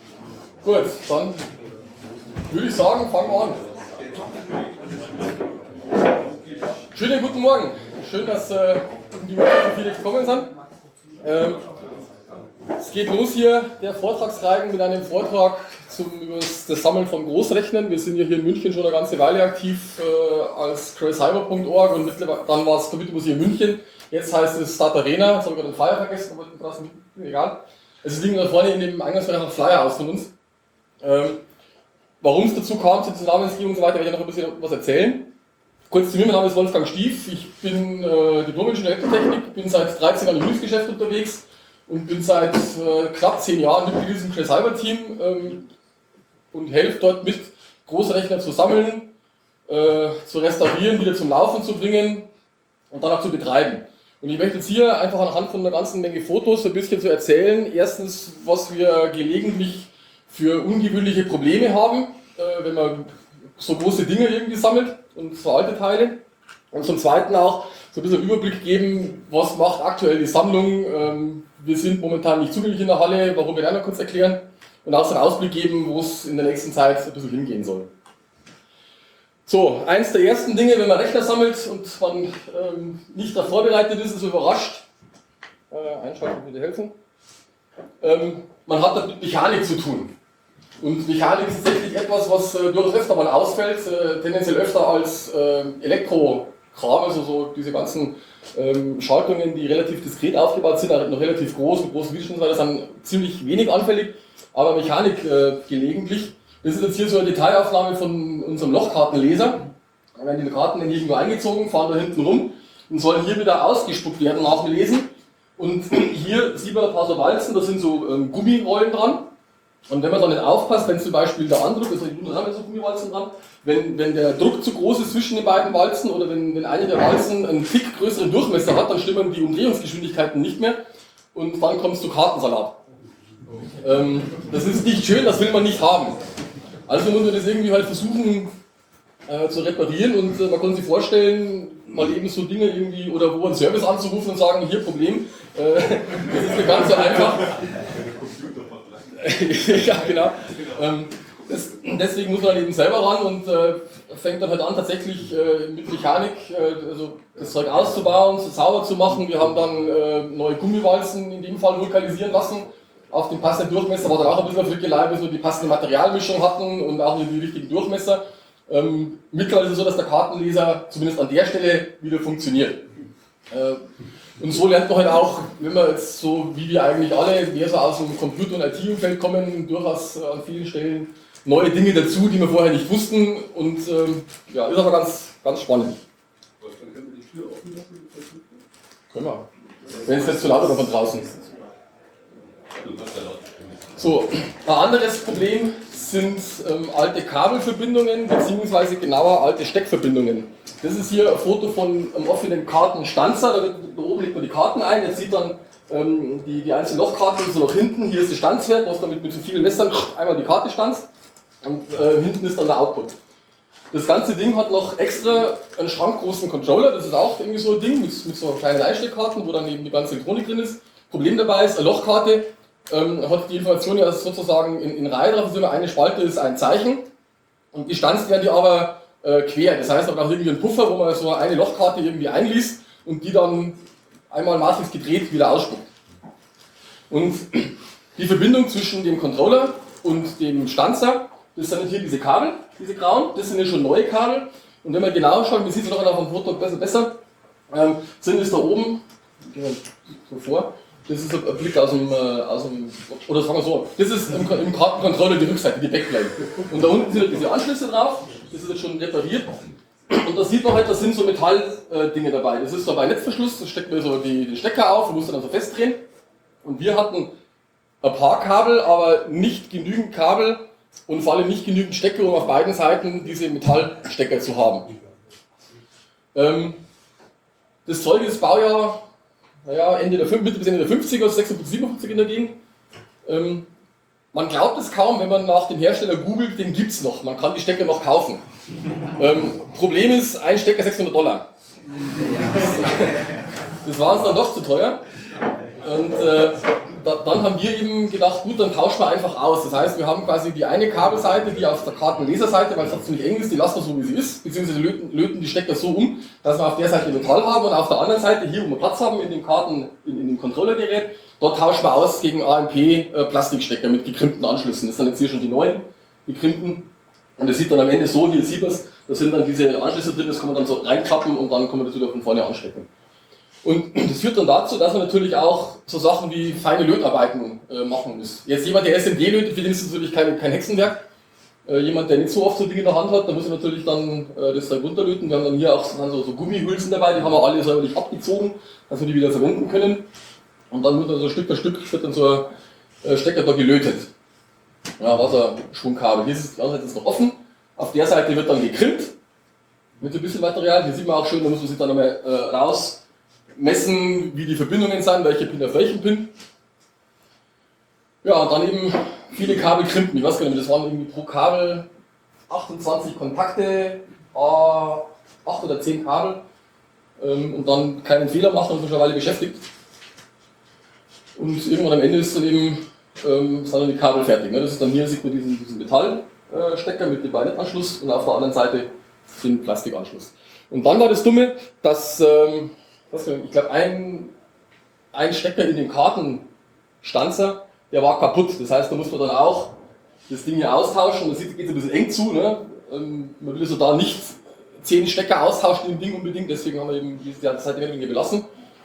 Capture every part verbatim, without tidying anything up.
Gut, dann würde ich sagen, fangen wir an. Schönen guten Morgen. Schön, dass äh, um die Uhrzeit so viele gekommen sind. Ähm, es geht los hier, der Vortragsreigen mit einem Vortrag zum, über das, das Sammeln von Großrechnern. Wir sind ja hier in München schon eine ganze Weile aktiv äh, als crazycyber punkt org und mittlerweile, dann war es Computermuseum München. Jetzt heißt es Start Arena, jetzt habe ich gerade den Flyer vergessen, aber draußen mitnehmen, egal. Es liegen da vorne in dem Eingangsbereich noch Flyer aus von uns. Ähm, warum es dazu kam, zur Namensgebung und so weiter, werde ich noch ein bisschen was erzählen. Kurz zu mir, mein Name ist Wolfgang Stief, ich bin äh, Diplom-Ingenieur Elektrotechnik, bin seit dreizehn Jahren im Hilfsgeschäft unterwegs und bin seit äh, knapp zehn Jahren Mitglied in diesem crazycyber-Team ähm, und helfe dort mit, Großrechner zu sammeln, äh, zu restaurieren, wieder zum Laufen zu bringen und dann auch zu betreiben. Und ich möchte jetzt hier einfach anhand von einer ganzen Menge Fotos ein bisschen zu erzählen. Erstens, was wir gelegentlich für ungewöhnliche Probleme haben, äh, wenn man so große Dinge irgendwie sammelt und so alte Teile. Und zum Zweiten auch so ein bisschen Überblick geben, was macht aktuell die Sammlung. Ähm, wir sind momentan nicht zugänglich in der Halle, warum wir das noch kurz erklären. Und auch so einen Ausblick geben, wo es in der nächsten Zeit ein bisschen hingehen soll. So, eins der ersten Dinge, wenn man Rechner sammelt und man ähm, nicht darauf vorbereitet ist, ist überrascht. Äh, einschalten, bitte helfen. Ähm, man hat da mit Mechanik zu tun. Und Mechanik ist tatsächlich etwas, was äh, durchaus öfter mal ausfällt, äh, tendenziell öfter als äh, Elektrokram, also so diese ganzen ähm, Schaltungen, die relativ diskret aufgebaut sind, noch relativ groß, mit großen Widerständen, sind ziemlich wenig anfällig, aber Mechanik äh, gelegentlich. Das ist jetzt hier so eine Detailaufnahme von unserem Lochkartenleser. Da werden die Karten in irgendwo eingezogen, fahren da hinten rum und sollen hier wieder ausgespuckt werden nach dem Lesen. Und hier sieht man ein paar so Walzen, da sind so ähm, Gummirollen dran. Und wenn man da nicht aufpasst, wenn zum Beispiel der Andruck, also da haben wir so Gummiwalzen dran, wenn, wenn der Druck zu groß ist zwischen den beiden Walzen oder wenn, wenn eine der Walzen einen Tick größeren Durchmesser hat, dann stimmen die Umdrehungsgeschwindigkeiten nicht mehr und dann kommt es zu Kartensalat. Ähm, das ist nicht schön, das will man nicht haben. Also muss man das irgendwie halt versuchen äh, zu reparieren und äh, man kann sich vorstellen, mal eben so Dinge irgendwie oder wo einen Service anzurufen und sagen, hier Problem, äh, das ist nicht ganz so einfach. Ja, genau. Ähm, das, deswegen muss man dann eben selber ran und äh, fängt dann halt an, tatsächlich äh, mit Mechanik äh, also das Zeug auszubauen, so sauber zu machen. Wir haben dann äh, neue Gummiwalzen in dem Fall lokalisieren lassen. Auf dem passenden Durchmesser war dann auch ein bisschen Frickelei, bis wir die passende Materialmischung hatten und auch die richtigen Durchmesser. Ähm, mittlerweile ist es so, dass der Kartenleser zumindest an der Stelle wieder funktioniert. Äh, und so lernt man halt auch, wenn man jetzt so wie wir eigentlich alle, die so aus dem Computer- und I T-Umfeld kommen, durchaus an vielen Stellen neue Dinge dazu, die wir vorher nicht wussten. Und ähm, ja, ist aber ganz, ganz spannend. Können wir die Tür offen lassen? Können wir. Wenn es nicht zu laut ist von draußen. So, ein anderes Problem sind ähm, alte Kabelverbindungen, beziehungsweise genauer alte Steckverbindungen. Das ist hier ein Foto von einem offenen Kartenstanzer, da, da oben legt man die Karten ein, jetzt sieht dann ähm, die, die einzelnen Lochkarten so nach hinten, hier ist das Stanzwerk, was damit mit so vielen Messern einmal die Karte stanzt und äh, hinten ist dann der Output. Das ganze Ding hat noch extra einen schrankgroßen Controller, das ist auch irgendwie so ein Ding mit, mit so kleinen Einsteckkarten, wo dann eben die ganze Elektronik drin ist. Problem dabei ist, eine Lochkarte ähm, hat die Information ja sozusagen in, in Reihe drauf, ist immer eine Spalte ist ein Zeichen und gestanzt werden die aber äh, quer. Das heißt, man hat irgendwie einen Puffer, wo man so eine Lochkarte irgendwie einliest und die dann einmal maßlos gedreht wieder ausspuckt. Und die Verbindung zwischen dem Controller und dem Stanzer, das sind hier diese Kabel, diese grauen, das sind ja schon neue Kabel. Und wenn man genau schaut, man sieht es noch auf dem Foto besser, besser ähm, sind es da oben, gehen wir so vor, das ist ein Blick aus dem, äh, aus dem, oder sagen wir so, das ist im, im Kartencontroller die Rückseite, die Backplane. Und da unten sind halt diese Anschlüsse drauf, das ist jetzt schon repariert. Und da sieht man halt, da sind so Metalldinge dabei. Das ist so bei Netzverschluss, da steckt man so die, den Stecker auf und muss dann so festdrehen. Und wir hatten ein paar Kabel, aber nicht genügend Kabel und vor allem nicht genügend Stecker, um auf beiden Seiten diese Metallstecker zu haben. Ähm, das Zeug ist Baujahr naja, Ende der Mitte bis Ende der fünfziger, sechsundfünfzig, siebenundfünfzig in der Gegend. Ähm, man glaubt es kaum, wenn man nach dem Hersteller googelt, den gibt es noch. Man kann die Stecker noch kaufen. Ähm, Problem ist, ein Stecker sechshundert Dollar. Das war uns dann doch zu teuer. Und äh, da, dann haben wir eben gedacht, gut, dann tauschen wir einfach aus. Das heißt, wir haben quasi die eine Kabelseite, die auf der Kartenleserseite, weil es sonst ziemlich eng ist, die lassen wir so wie sie ist, beziehungsweise löten, löten die Stecker so um, dass wir auf der Seite Metall haben und auf der anderen Seite, hier wo wir Platz haben in den Karten, in, in dem Controllergerät, dort tauschen wir aus gegen A M P äh, Plastikstecker mit gekrimpten Anschlüssen. Das sind jetzt hier schon die neuen gekrimpten. Und das sieht dann am Ende so, hier sieht man es, da sind dann diese Anschlüsse drin, das kann man dann so reinklappen und dann kann man das wieder von vorne anstecken. Und das führt dann dazu, dass man natürlich auch so Sachen wie feine Lötarbeiten äh, machen muss. Jetzt jemand, der S M D lötet, für den ist das natürlich kein, kein Hexenwerk. Äh, jemand, der nicht so oft so Dinge in der Hand hat, da muss er natürlich dann äh, das dann runterlöten. Wir haben dann hier auch so, so Gummihülsen dabei, die haben wir alle säuberlich abgezogen, dass wir die wieder verwenden können. Und dann wird dann so Stück für Stück wird dann so ein äh, Stecker da gelötet. Ja, Wasserschwungkabel. Hier ist die andere Seite ist noch offen. Auf der Seite wird dann gekrimmt mit so ein bisschen Material. Hier sieht man auch schön, da muss man sich dann nochmal äh, raus messen, wie die Verbindungen sind, welche Pin auf welchen Pin. Ja, und dann eben viele Kabel krimpen. Ich weiß gar nicht, das waren irgendwie pro Kabel achtundzwanzig Kontakte, acht oder zehn Kabel. Ähm, und dann keinen Fehler machen und schon eine Weile beschäftigt. Und irgendwann am Ende ist dann eben ähm, sind dann die Kabel fertig. Ne? Das ist dann hier, sieht man diesen, diesen Metallstecker mit dem Beinetanschluss und auf der anderen Seite den Plastikanschluss. Und dann war das Dumme, dass ähm, ich glaube ein, ein Stecker in dem Kartenstanzer, der war kaputt. Das heißt, da muss man dann auch das Ding hier austauschen. Das geht ein bisschen eng zu. Ne? Ähm, man will also da nicht zehn Stecker austauschen im Ding unbedingt, deswegen haben wir eben diese Seite belassen.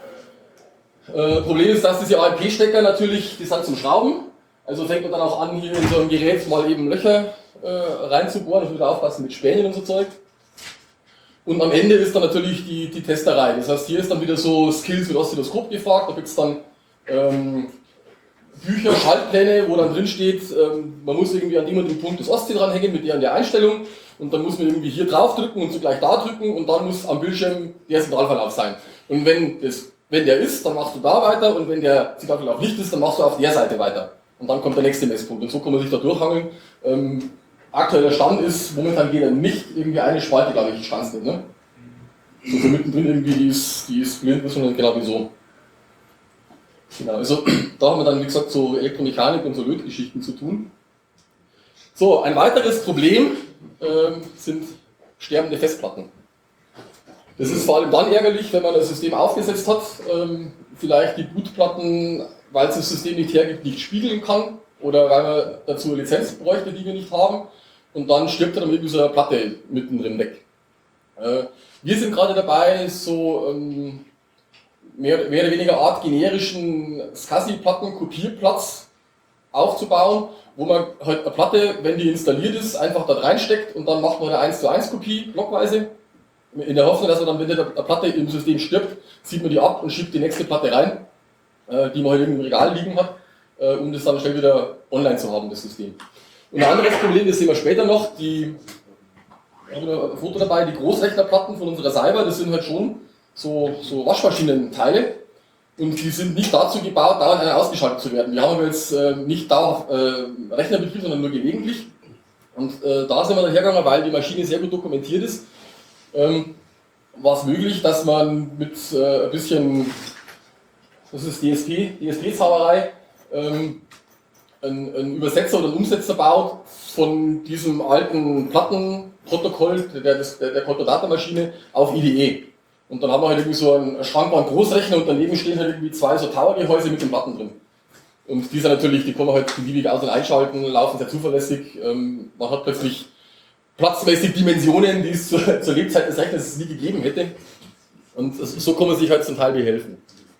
Äh, Problem ist, dass diese A M P-Stecker natürlich, die sind zum Schrauben. Also fängt man dann auch an, hier in so einem Gerät mal eben Löcher äh, reinzubohren. Ich muss wieder aufpassen mit Spänen und so Zeug. Und am Ende ist dann natürlich die, die Testerei. Das heißt, hier ist dann wieder so Skills mit Oszilloskop gefragt. Da gibt es dann ähm, Bücher, Schaltpläne, wo dann drin steht, ähm, man muss irgendwie an dem und dem Punkt das Oszi dranhängen mit der und der Einstellung. Und dann muss man irgendwie hier drauf drücken und zugleich da drücken und dann muss am Bildschirm der Zentralverlauf sein. Und wenn, das, wenn der ist, dann machst du da weiter und wenn der Zentralverlauf nicht ist, dann machst du auf der Seite weiter. Und dann kommt der nächste Messpunkt. Und so kann man sich da durchhangeln. Ähm, aktueller Stand ist, momentan geht er nicht irgendwie eine Spalte, glaube ich, stand nicht. Ne? So für mittendrin irgendwie, die ist, die ist blind, sondern genau wie so. Genau, also da haben wir dann, wie gesagt, so Elektromechanik und so Lötgeschichten zu tun. So, ein weiteres Problem ähm, sind sterbende Festplatten. Das ist vor allem dann ärgerlich, wenn man das System aufgesetzt hat, ähm, vielleicht die Bootplatten, weil es das System nicht hergibt, nicht spiegeln kann oder weil man dazu eine Lizenz bräuchte, die wir nicht haben und dann stirbt dann irgendwie so eine Platte mittendrin weg. Äh, wir sind gerade dabei, so ähm, mehr, mehr oder weniger Art generischen SCSI-Platten-Kopierplatz aufzubauen, wo man halt eine Platte, wenn die installiert ist, einfach da reinsteckt und dann macht man eine eins zu eins Kopie blockweise. In der Hoffnung, dass man dann, wenn eine Platte im System stirbt, zieht man die ab und schiebt die nächste Platte rein, die man halt im Regal liegen hat, um das dann schnell wieder online zu haben, das System. Und ein anderes Problem, das sehen wir später noch, die, ich habe ein Foto dabei, die Großrechnerplatten von unserer Cyber, das sind halt schon so, so Waschmaschinenteile und die sind nicht dazu gebaut, dauernd ausgeschaltet zu werden. Wir haben aber jetzt äh, nicht dauerhaft äh, Rechnerbetrieb, sondern nur gelegentlich. Und äh, da sind wir dann hergegangen, weil die Maschine sehr gut dokumentiert ist. Ähm, war es möglich, dass man mit äh, ein bisschen, das ist D S P, D S P-Zauberei, ähm, einen, einen Übersetzer oder einen Umsetzer baut von diesem alten Plattenprotokoll der, der, der Contodata-Maschine auf I D E. Und dann haben wir halt irgendwie so einen schrankbaren Großrechner und daneben stehen halt irgendwie zwei so Tower-Gehäuse mit den Platten drin. Und die sind natürlich, die kann man halt beliebig aus- und einschalten, laufen sehr zuverlässig. Ähm, man hat plötzlich platzmäßig Dimensionen, die es zur, zur Lebzeit des Rechners nie gegeben hätte. Und so kann man sich halt zum Teil behelfen.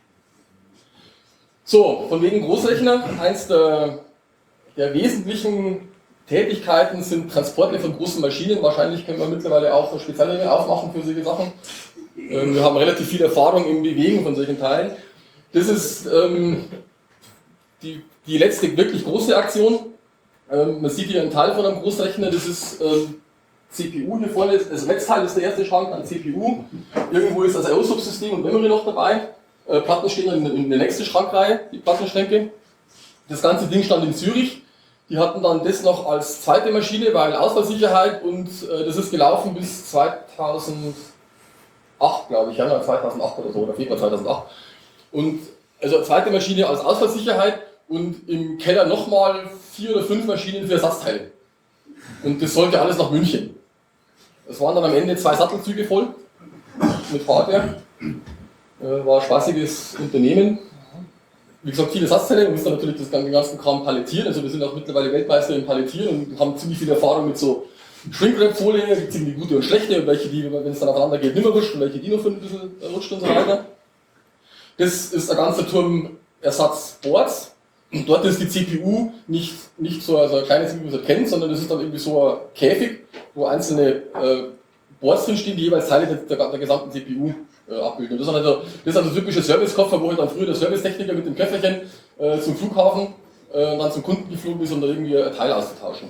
So, von wegen Großrechner, eins der, der wesentlichen Tätigkeiten sind Transporte von großen Maschinen. Wahrscheinlich können wir mittlerweile auch Spezialregeln aufmachen für solche Sachen. Ähm, wir haben relativ viel Erfahrung im Bewegen von solchen Teilen. Das ist ähm, die, die letzte wirklich große Aktion. Ähm, man sieht hier einen Teil von einem Großrechner, das ist ähm, C P U hier vorne, das Netzteil ist der erste Schrank, dann C P U. Irgendwo ist das I O-Subsystem und Memory noch dabei. Äh, Platten stehen dann in, in der nächsten Schrankreihe, die Plattenschränke. Das ganze Ding stand in Zürich. Die hatten dann das noch als zweite Maschine, weil Ausfallsicherheit und äh, das ist gelaufen bis zweitausendacht, glaube ich, Januar zweitausendacht oder so, oder Februar zweitausendacht. Und also zweite Maschine als Ausfallsicherheit und im Keller nochmal vier oder fünf Maschinen für Ersatzteile. Und das sollte alles nach München. Es waren dann am Ende zwei Sattelzüge voll mit Hardware. Äh, war ein spaßiges Unternehmen. Wie gesagt, viele Ersatzteile, wir müssen dann natürlich das, den ganzen Kram palettieren. Also wir sind auch mittlerweile Weltmeister im Palettieren und haben ziemlich viel Erfahrung mit so Shrink-Wrap-Folie, es gibt ziemlich gute und schlechte, und welche, die, wenn es dann aufeinander geht, nimmer rutscht, und welche, die noch für ein bisschen rutscht und so weiter. Das ist ein ganzer Turm Ersatzboards. Und dort ist die C P U nicht, nicht so also ein kleines, wie man es kennt, sondern das ist dann irgendwie so ein Käfig, wo einzelne äh, Boards drinstehen, die jeweils Teile der, der, der gesamten C P U äh, abbilden. Und das ist also, das ist also ein typischer Servicekoffer, wo halt dann früher der Servicetechniker mit dem Köfferchen äh, zum Flughafen äh, dann zum Kunden geflogen ist, um da irgendwie ein Teil auszutauschen.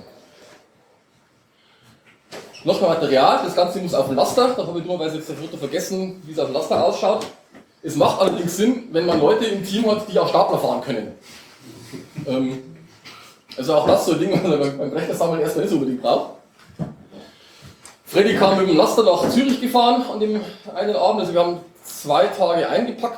Nochmal Material, das Ganze muss auf dem Laster, da habe ich dummerweise jetzt das Foto vergessen, wie es auf dem Laster ausschaut. Es macht allerdings Sinn, wenn man Leute im Team hat, die auch Stapler fahren können. Ähm, also auch das so ein Ding, was man beim Rechnersammeln erstmal nicht so unbedingt braucht. Freddy kam mit dem Laster nach Zürich gefahren an dem einen Abend, also wir haben zwei Tage eingepackt,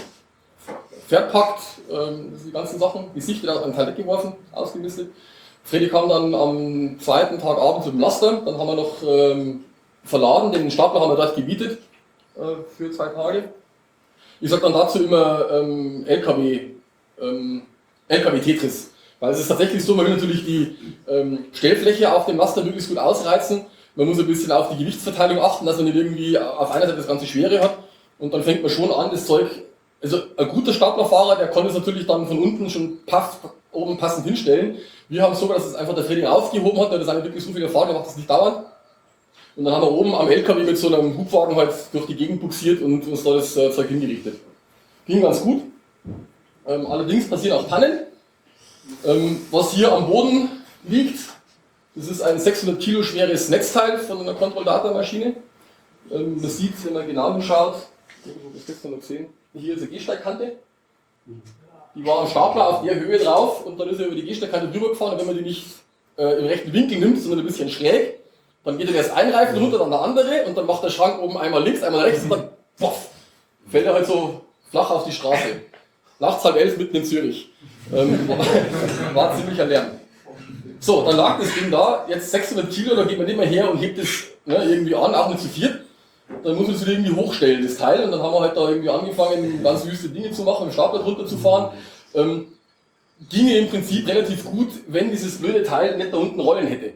verpackt, ähm, die ganzen Sachen, gesichtet, auf einen Teil weggeworfen, ausgemistet. Freddy kam dann am zweiten Tag abends mit dem Laster, dann haben wir noch ähm, verladen, den Stapler haben wir dort gemietet äh, für zwei Tage. Ich sage dann dazu immer ähm, L K W, ähm, L K W-Tetris, weil es ist tatsächlich so, man will natürlich die ähm, Stellfläche auf dem Laster möglichst gut ausreizen, man muss ein bisschen auf die Gewichtsverteilung achten, dass man nicht irgendwie auf einer Seite das ganze Schwere hat und dann fängt man schon an, das Zeug, also ein guter Staplerfahrer, der kann es natürlich dann von unten schon paff, oben passend hinstellen. Wir haben es so, dass es einfach der Freddy aufgehoben hat, weil das eine wirklich so viele Fahrer, der macht das nicht dauernd. Und dann haben wir oben am L K W mit so einem Hubwagen halt durch die Gegend buxiert und uns da das äh, Zeug hingerichtet. Ging ganz gut. Ähm, allerdings passieren auch Pannen. Ähm, was hier am Boden liegt, das ist ein sechshundert Kilo schweres Netzteil von einer Control-Data-Maschine. Ähm, man sieht, wenn man genau hinschaut, das kannst du noch sehen, hier ist eine Gehsteigkante. Die war am Stapler auf der Höhe drauf und dann ist er über die Gehsteigkante drüber gefahren, und wenn man die nicht äh, im rechten Winkel nimmt, sondern ein bisschen schräg, dann geht er erst ein Reifen runter, dann der andere und dann macht der Schrank oben einmal links, einmal rechts und dann poff, fällt er halt so flach auf die Straße. Nachts halb elf mitten in Zürich. Ähm, war, war ziemlicher Lärm. So, dann lag das Ding da, jetzt sechshundert Kilo, da geht man nicht mehr her und hebt es ne, irgendwie an, auch nicht zu viert. Dann muss man es wieder irgendwie hochstellen, das Teil, und dann haben wir halt da irgendwie angefangen, ganz wüste Dinge zu machen, im Stapler drunter zu fahren. Ähm, ginge im Prinzip relativ gut, wenn dieses blöde Teil nicht da unten Rollen hätte.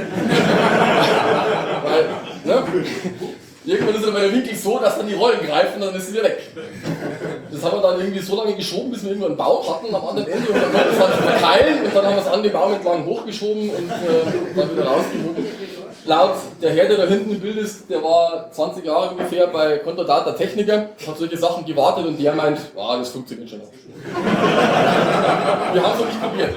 Weil, ne? Irgendwann ist der Winkel so, dass dann die Rollen greifen und dann ist sie wieder weg. Das haben wir dann irgendwie so lange geschoben, bis wir irgendwann einen Baum hatten am anderen Ende und dann konnten wir das dann verteilen und dann haben wir es an den Baum entlang hochgeschoben und äh, dann wieder rausgehoben. Laut der Herr, der da hinten im Bild ist, der war zwanzig Jahre ungefähr bei Controdata Techniker, hat solche Sachen gewartet und der meint, ah, das funktioniert schon noch. Wir haben es noch nicht probiert.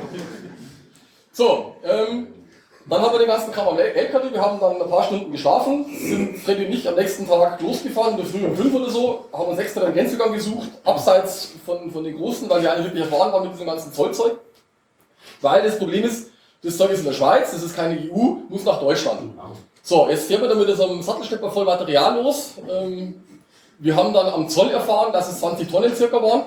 So, ähm, dann haben wir den ganzen Kram am L K W, wir haben dann ein paar Stunden geschlafen, sind Freddy und ich am nächsten Tag losgefahren, in der Früh um fünf oder so, haben uns extra einen Grenzübergang gesucht, abseits von, von den Großen, weil wir alle wirklich erfahren waren mit diesem ganzen Zollzeug. Weil das Problem ist, das Zeug ist in der Schweiz, das ist keine E U, muss nach Deutschland. So, jetzt fährt man dann mit so einem Sattelschlepper voll Material los. Ähm, wir haben dann am Zoll erfahren, dass es zwanzig Tonnen circa waren.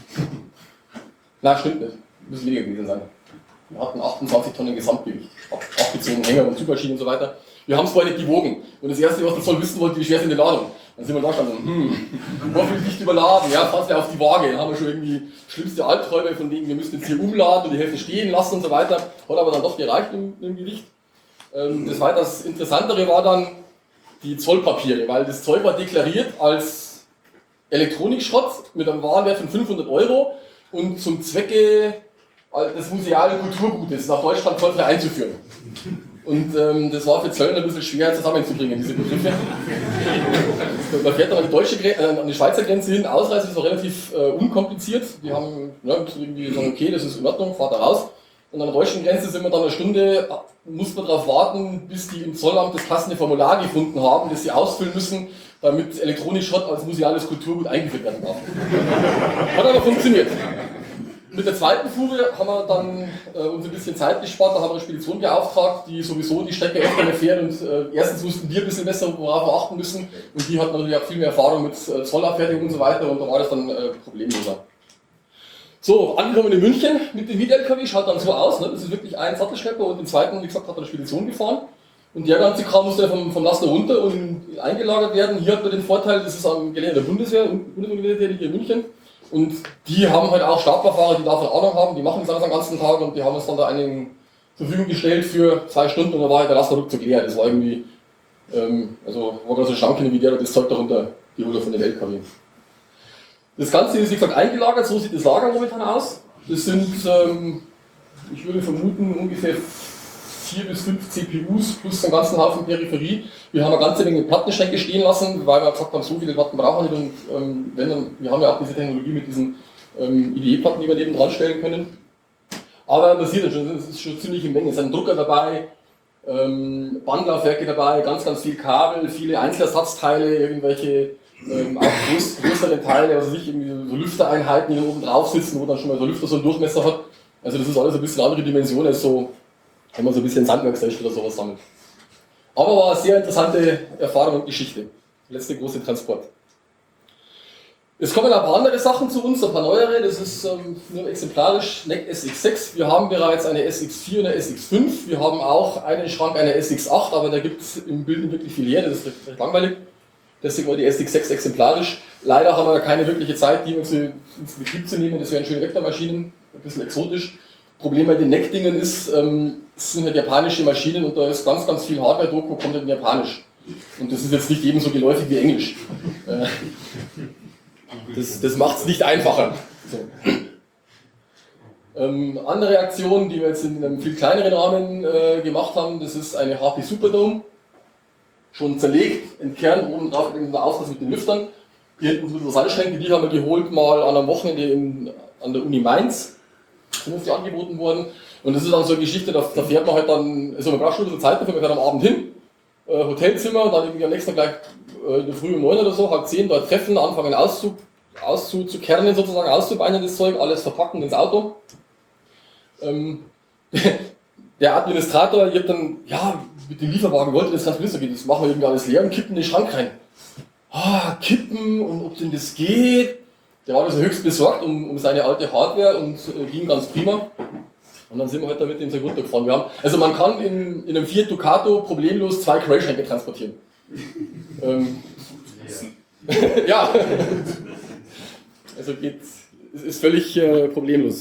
Na, stimmt nicht. Muss weniger gewesen sein. Wir hatten achtundzwanzig Tonnen Gesamtgewicht. Abgezogen, Hänger und Zugmaschinen und so weiter. Wir haben es vorher nicht gewogen. Und das erste, was der Zoll wissen wollte, wie schwer sind die Ladung. Dann sind wir da gestanden, hm, hoffentlich nicht überladen, ja, fassen wir auf die Waage. Dann haben wir schon irgendwie schlimmste Albträume von wegen, wir müssen jetzt hier umladen und die Hälfte stehen lassen und so weiter. Hat aber dann doch gereicht im, im Gewicht. Ähm, das weitaus Interessantere war dann die Zollpapiere, weil das Zeug war deklariert als Elektronikschrott mit einem Warenwert von fünfhundert Euro und zum Zwecke des musealen Kulturgutes nach Deutschland zollfrei einzuführen. Und ähm, das war für Zöllner ein bisschen schwer zusammenzubringen, diese Begriffe. Man fährt dann an die, deutsche, äh, an die Schweizer Grenze hin, Ausreise ist auch relativ äh, unkompliziert. Die haben ne, irgendwie gesagt, okay, das ist in Ordnung, fahrt da raus. Und an der deutschen Grenze sind wir dann eine Stunde, muss man darauf warten, bis die im Zollamt das passende Formular gefunden haben, das sie ausfüllen müssen, damit Elektronikschrott als museales Kulturgut eingeführt werden darf. Hat aber funktioniert. Mit der zweiten Fuhre haben wir dann äh, uns ein bisschen Zeit gespart, da haben wir eine Spedition beauftragt, die sowieso die Strecke öfter mehr fährt und äh, erstens wussten wir ein bisschen besser, worauf wir achten müssen und die hatten natürlich auch viel mehr Erfahrung mit äh, Zollabfertigung und so weiter und da war das dann äh, problemloser. So, angekommen in München mit dem Miet-L K W, schaut dann so aus, ne? Das ist wirklich ein Sattelschlepper und den zweiten, wie gesagt, hat er eine Spedition gefahren. Und der ganze Kram musste vom, vom Laster runter und eingelagert werden. Hier hat man den Vorteil, das ist am Gelände der Bundeswehr, Bundeswehr hier in München. Und die haben halt auch Startbahnfahrer, die davon Ahnung haben, die machen das alles den ganzen Tag und die haben uns dann da einen zur Verfügung gestellt für zwei Stunden und da war halt der Laster ruckzuck leer. Das war irgendwie, ähm, also war gerade so Schranken wie der, das Zeug darunter geholt hat von dem L K W. Das Ganze ist wie gesagt eingelagert, so sieht das Lager momentan aus. Das sind, ähm, ich würde vermuten, ungefähr vier bis fünf C P Us plus einen ganzen Haufen Peripherie. Wir haben eine ganze Menge Plattenschränke stehen lassen, weil wir gesagt haben, so viele Platten brauchen wir nicht. Und ähm, wenn dann, wir haben ja auch diese Technologie mit diesen ähm, I D E-Platten, die wir neben dran stellen können. Aber man sieht ja schon, es ist schon ziemlich in Menge. Es sind Drucker dabei, ähm, Bandlaufwerke dabei, ganz, ganz viel Kabel, viele Einzelersatzteile, irgendwelche ähm, auch groß, größere Teile, also nicht irgendwie so Lüftereinheiten, die oben drauf sitzen, wo dann schon mal so ein Lüfter so einen Durchmesser hat. Also das ist alles ein bisschen andere Dimension als so, wenn man so ein bisschen Sandwerksrecht oder sowas sammelt. Aber war eine sehr interessante Erfahrung und Geschichte. Letzte große Transport. Es kommen ein paar andere Sachen zu uns, ein paar neuere. Das ist ähm, nur exemplarisch N E C S X sechs. Wir haben bereits eine S X vier und eine S X fünf. Wir haben auch einen Schrank, eine S X acht, aber da gibt es im Bild nicht wirklich viel her. Das ist recht, recht langweilig. Deswegen war die S X sechs exemplarisch. Leider haben wir keine wirkliche Zeit, die ins Betrieb zu nehmen. Das wären schöne Vektormaschinen, ein bisschen exotisch. Problem bei den N E C-Dingen ist, ähm, es sind halt japanische Maschinen und da ist ganz, ganz viel Hardware-Doku, kommt halt in Japanisch. Und das ist jetzt nicht ebenso geläufig wie Englisch. Äh, das das macht es nicht einfacher. So. Ähm, andere Aktion, die wir jetzt in einem viel kleineren Rahmen äh, gemacht haben, das ist eine H P Superdome. Schon zerlegt, entkernt, oben drauf der Auslass mit den Lüftern. Hier hinten sind Salzschränke, die haben wir geholt mal an einem Wochenende in, an der Uni Mainz. Sind uns die angeboten worden. Und das ist dann so eine Geschichte, da, da fährt man halt dann, also man braucht schon ein bisschen Zeit dafür, man fährt am Abend hin, äh, Hotelzimmer, dann irgendwie am nächsten Tag gleich äh, in der Früh um neun oder so, halb zehn dort treffen, anfangen auszu, auszukernen sozusagen, auszubeinen das Zeug, alles verpacken ins Auto. Ähm, der Administrator, ich hab dann, ja, mit dem Lieferwagen wollte das ganz besser gehen, das machen wir irgendwie alles leer und kippen in den Schrank rein. Ah, kippen und ob denn das geht. Der war also höchst besorgt um, um seine alte Hardware und äh, ging ganz prima. Und dann sind wir halt damit in den runtergefahren. Wir haben, also man kann in, in einem Fiat Ducato problemlos zwei Cray-Schränke transportieren. ähm, ja, also geht, es ist völlig äh, problemlos.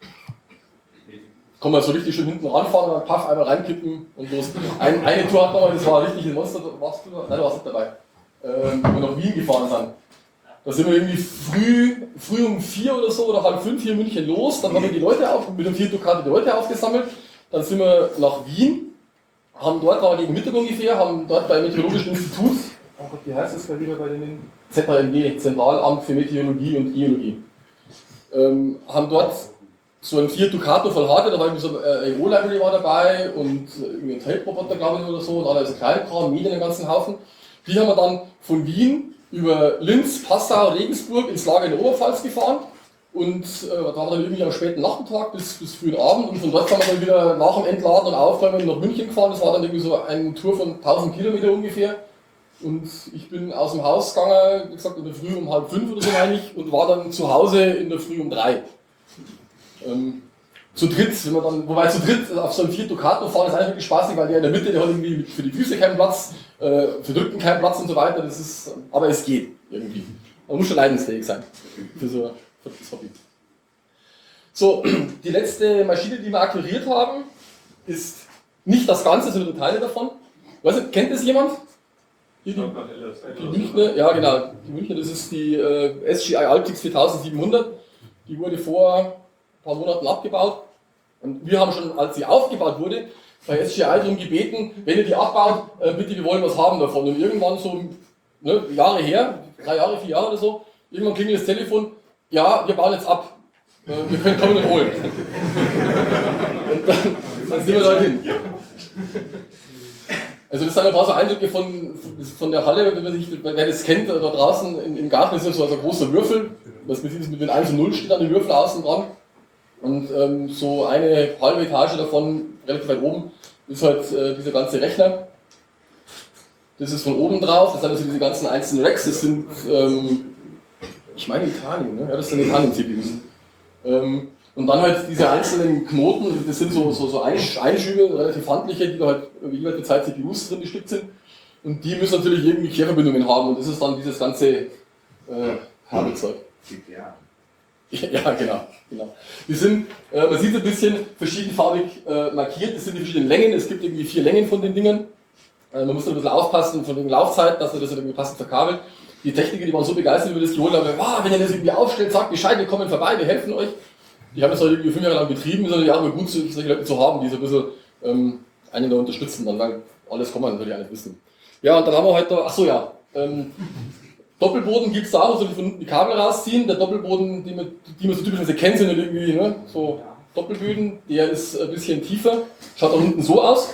Kann man so richtig schön hinten ranfahren und dann paff, einmal reinkippen und los. Ein, eine Tour hat man, das war richtig ein Monster, warst du da? Nein, du warst nicht dabei. Ähm, wo wir nach Wien gefahren sind. Da sind wir irgendwie früh, früh um vier oder so oder halb fünf hier in München los. Dann haben wir die Leute auf, mit dem Fiat Ducato die Leute aufgesammelt. Dann sind wir nach Wien, haben dort, war gegen Mittag ungefähr, haben dort beim Meteorologischen Institut, oh Gott, wie heißt das gerade wieder bei denen? Z H M G, Zentralamt für Meteorologie und Geologie. Ähm, haben dort so ein Fiat Ducato voll Hardware, da war irgendwie so ein I O-Library war dabei und irgendwie ein Tape-Roboter, glaube ich, oder so, und alles kleine Kram, Medien, den ganzen Haufen. Die haben wir dann von Wien über Linz, Passau, Regensburg ins Lager in der Oberpfalz gefahren und äh, da waren wir dann irgendwie am späten Nachmittag bis, bis frühen Abend und von dort sind wir dann wieder nach dem Entladen und Aufräumen nach München gefahren. Das war dann irgendwie so eine Tour von tausend Kilometer ungefähr und ich bin aus dem Haus gegangen, wie gesagt in der Früh um halb fünf oder so meine ich, und war dann zu Hause in der Früh um drei. Ähm, zu dritt, wenn man dann, wobei zu dritt auf so einem Fiat Ducato fahren ist eigentlich wirklich spaßig, weil der in der Mitte, der hat irgendwie für die Füße keinen Platz, äh, für Rücken keinen Platz und so weiter, das ist, aber es geht irgendwie. Man muss schon leidensfähig sein für so für das Hobby. So, die letzte Maschine, die wir akquiriert haben, ist nicht das Ganze, sondern Teile davon. Weiß nicht, kennt das jemand? Hier die, die Münchner, ja genau, die Münchner, das ist die äh, S G I Altix viertausendsiebenhundert, die wurde vor ein paar Monaten abgebaut und wir haben schon, als sie aufgebaut wurde, bei S G I darum gebeten, wenn ihr die abbaut, äh, bitte, wir wollen was haben davon. Und irgendwann so, ne, Jahre her, drei Jahre, vier Jahre oder so, irgendwann klingelt das Telefon, ja, wir bauen jetzt ab, äh, wir können kommen und holen. Und dann, dann sind wir da hin. Also das sind ein paar so Eindrücke von, von der Halle, wenn man sich, wer das kennt, da draußen im Garten ist ja so ein großer Würfel, das mit, mit den eins und null steht an den Würfel außen dran. Und ähm, so eine halbe Etage davon, relativ weit oben, ist halt äh, dieser ganze Rechner. Das ist von oben drauf, das sind also diese ganzen einzelnen Racks, das sind, ähm, ich meine Italien, ne? Ja, das sind Italien-C P Us. Ähm, und dann halt diese einzelnen Knoten, das sind so, so, so Einschübe, relativ handliche, die da halt jeweils mit zwei C P Us drin bestückt sind. Und die müssen natürlich irgendwie Querverbindungen haben und das ist dann dieses ganze äh, Kabelzeug. Ja, genau, genau. Die sind, äh, man sieht ein bisschen verschiedenfarbig äh, markiert, das sind die verschiedenen Längen, es gibt irgendwie vier Längen von den Dingern. Äh, man muss ein bisschen aufpassen von den Laufzeiten, dass man das irgendwie passend verkabelt. Die Techniker, die waren so begeistert über das, die holen aber, wow, wenn ihr das irgendwie aufstellt, sagt Bescheid, wir kommen vorbei, wir helfen euch. Die haben das halt irgendwie fünf Jahre lang betrieben, ist natürlich auch mal gut, solche Leute zu haben, die so ein bisschen ähm, einen da unterstützen, dann, weil alles kann man natürlich auch nicht wissen. Ja, und dann haben wir heute, ach so ja, ähm, Doppelboden gibt es da auch, also von unten die Kabel rausziehen. Der Doppelboden, die man, die man so typischerweise kennt, sind irgendwie ne, so Doppelböden. Der ist ein bisschen tiefer. Schaut da unten so aus.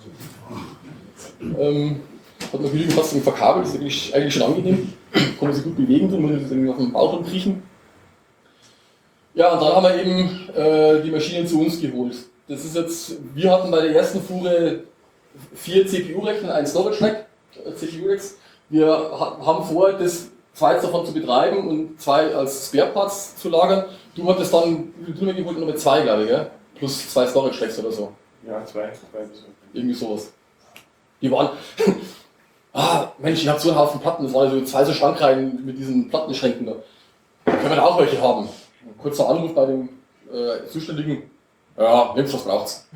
Ähm, hat man genügend fast verkabelt, das ist eigentlich, eigentlich schon angenehm. Kann man sich gut bewegen, man muss sich irgendwie auf dem Bauch rumkriechen. Ja, und dann haben wir eben äh, die Maschinen zu uns geholt. Das ist jetzt, wir hatten bei der ersten Fuhre vier C P U-Rechner, ein Storage-Rack, C P U-Racks. Wir haben vor, das zwei davon zu betreiben und zwei als Spare-Parts zu lagern. Du hattest dann, wie viel drüber geholt, noch mit zwei, glaube ich, gell? Plus zwei Storage-Racks oder so. Ja, zwei. zwei Irgendwie sowas. Die waren, ah, Mensch, ich habe so einen Haufen Platten, das waren so zwei so Schrankreihen mit diesen Plattenschränken da. Können wir da auch welche haben? Ein kurzer Anruf bei dem äh, Zuständigen, ja, nehmt was braucht's.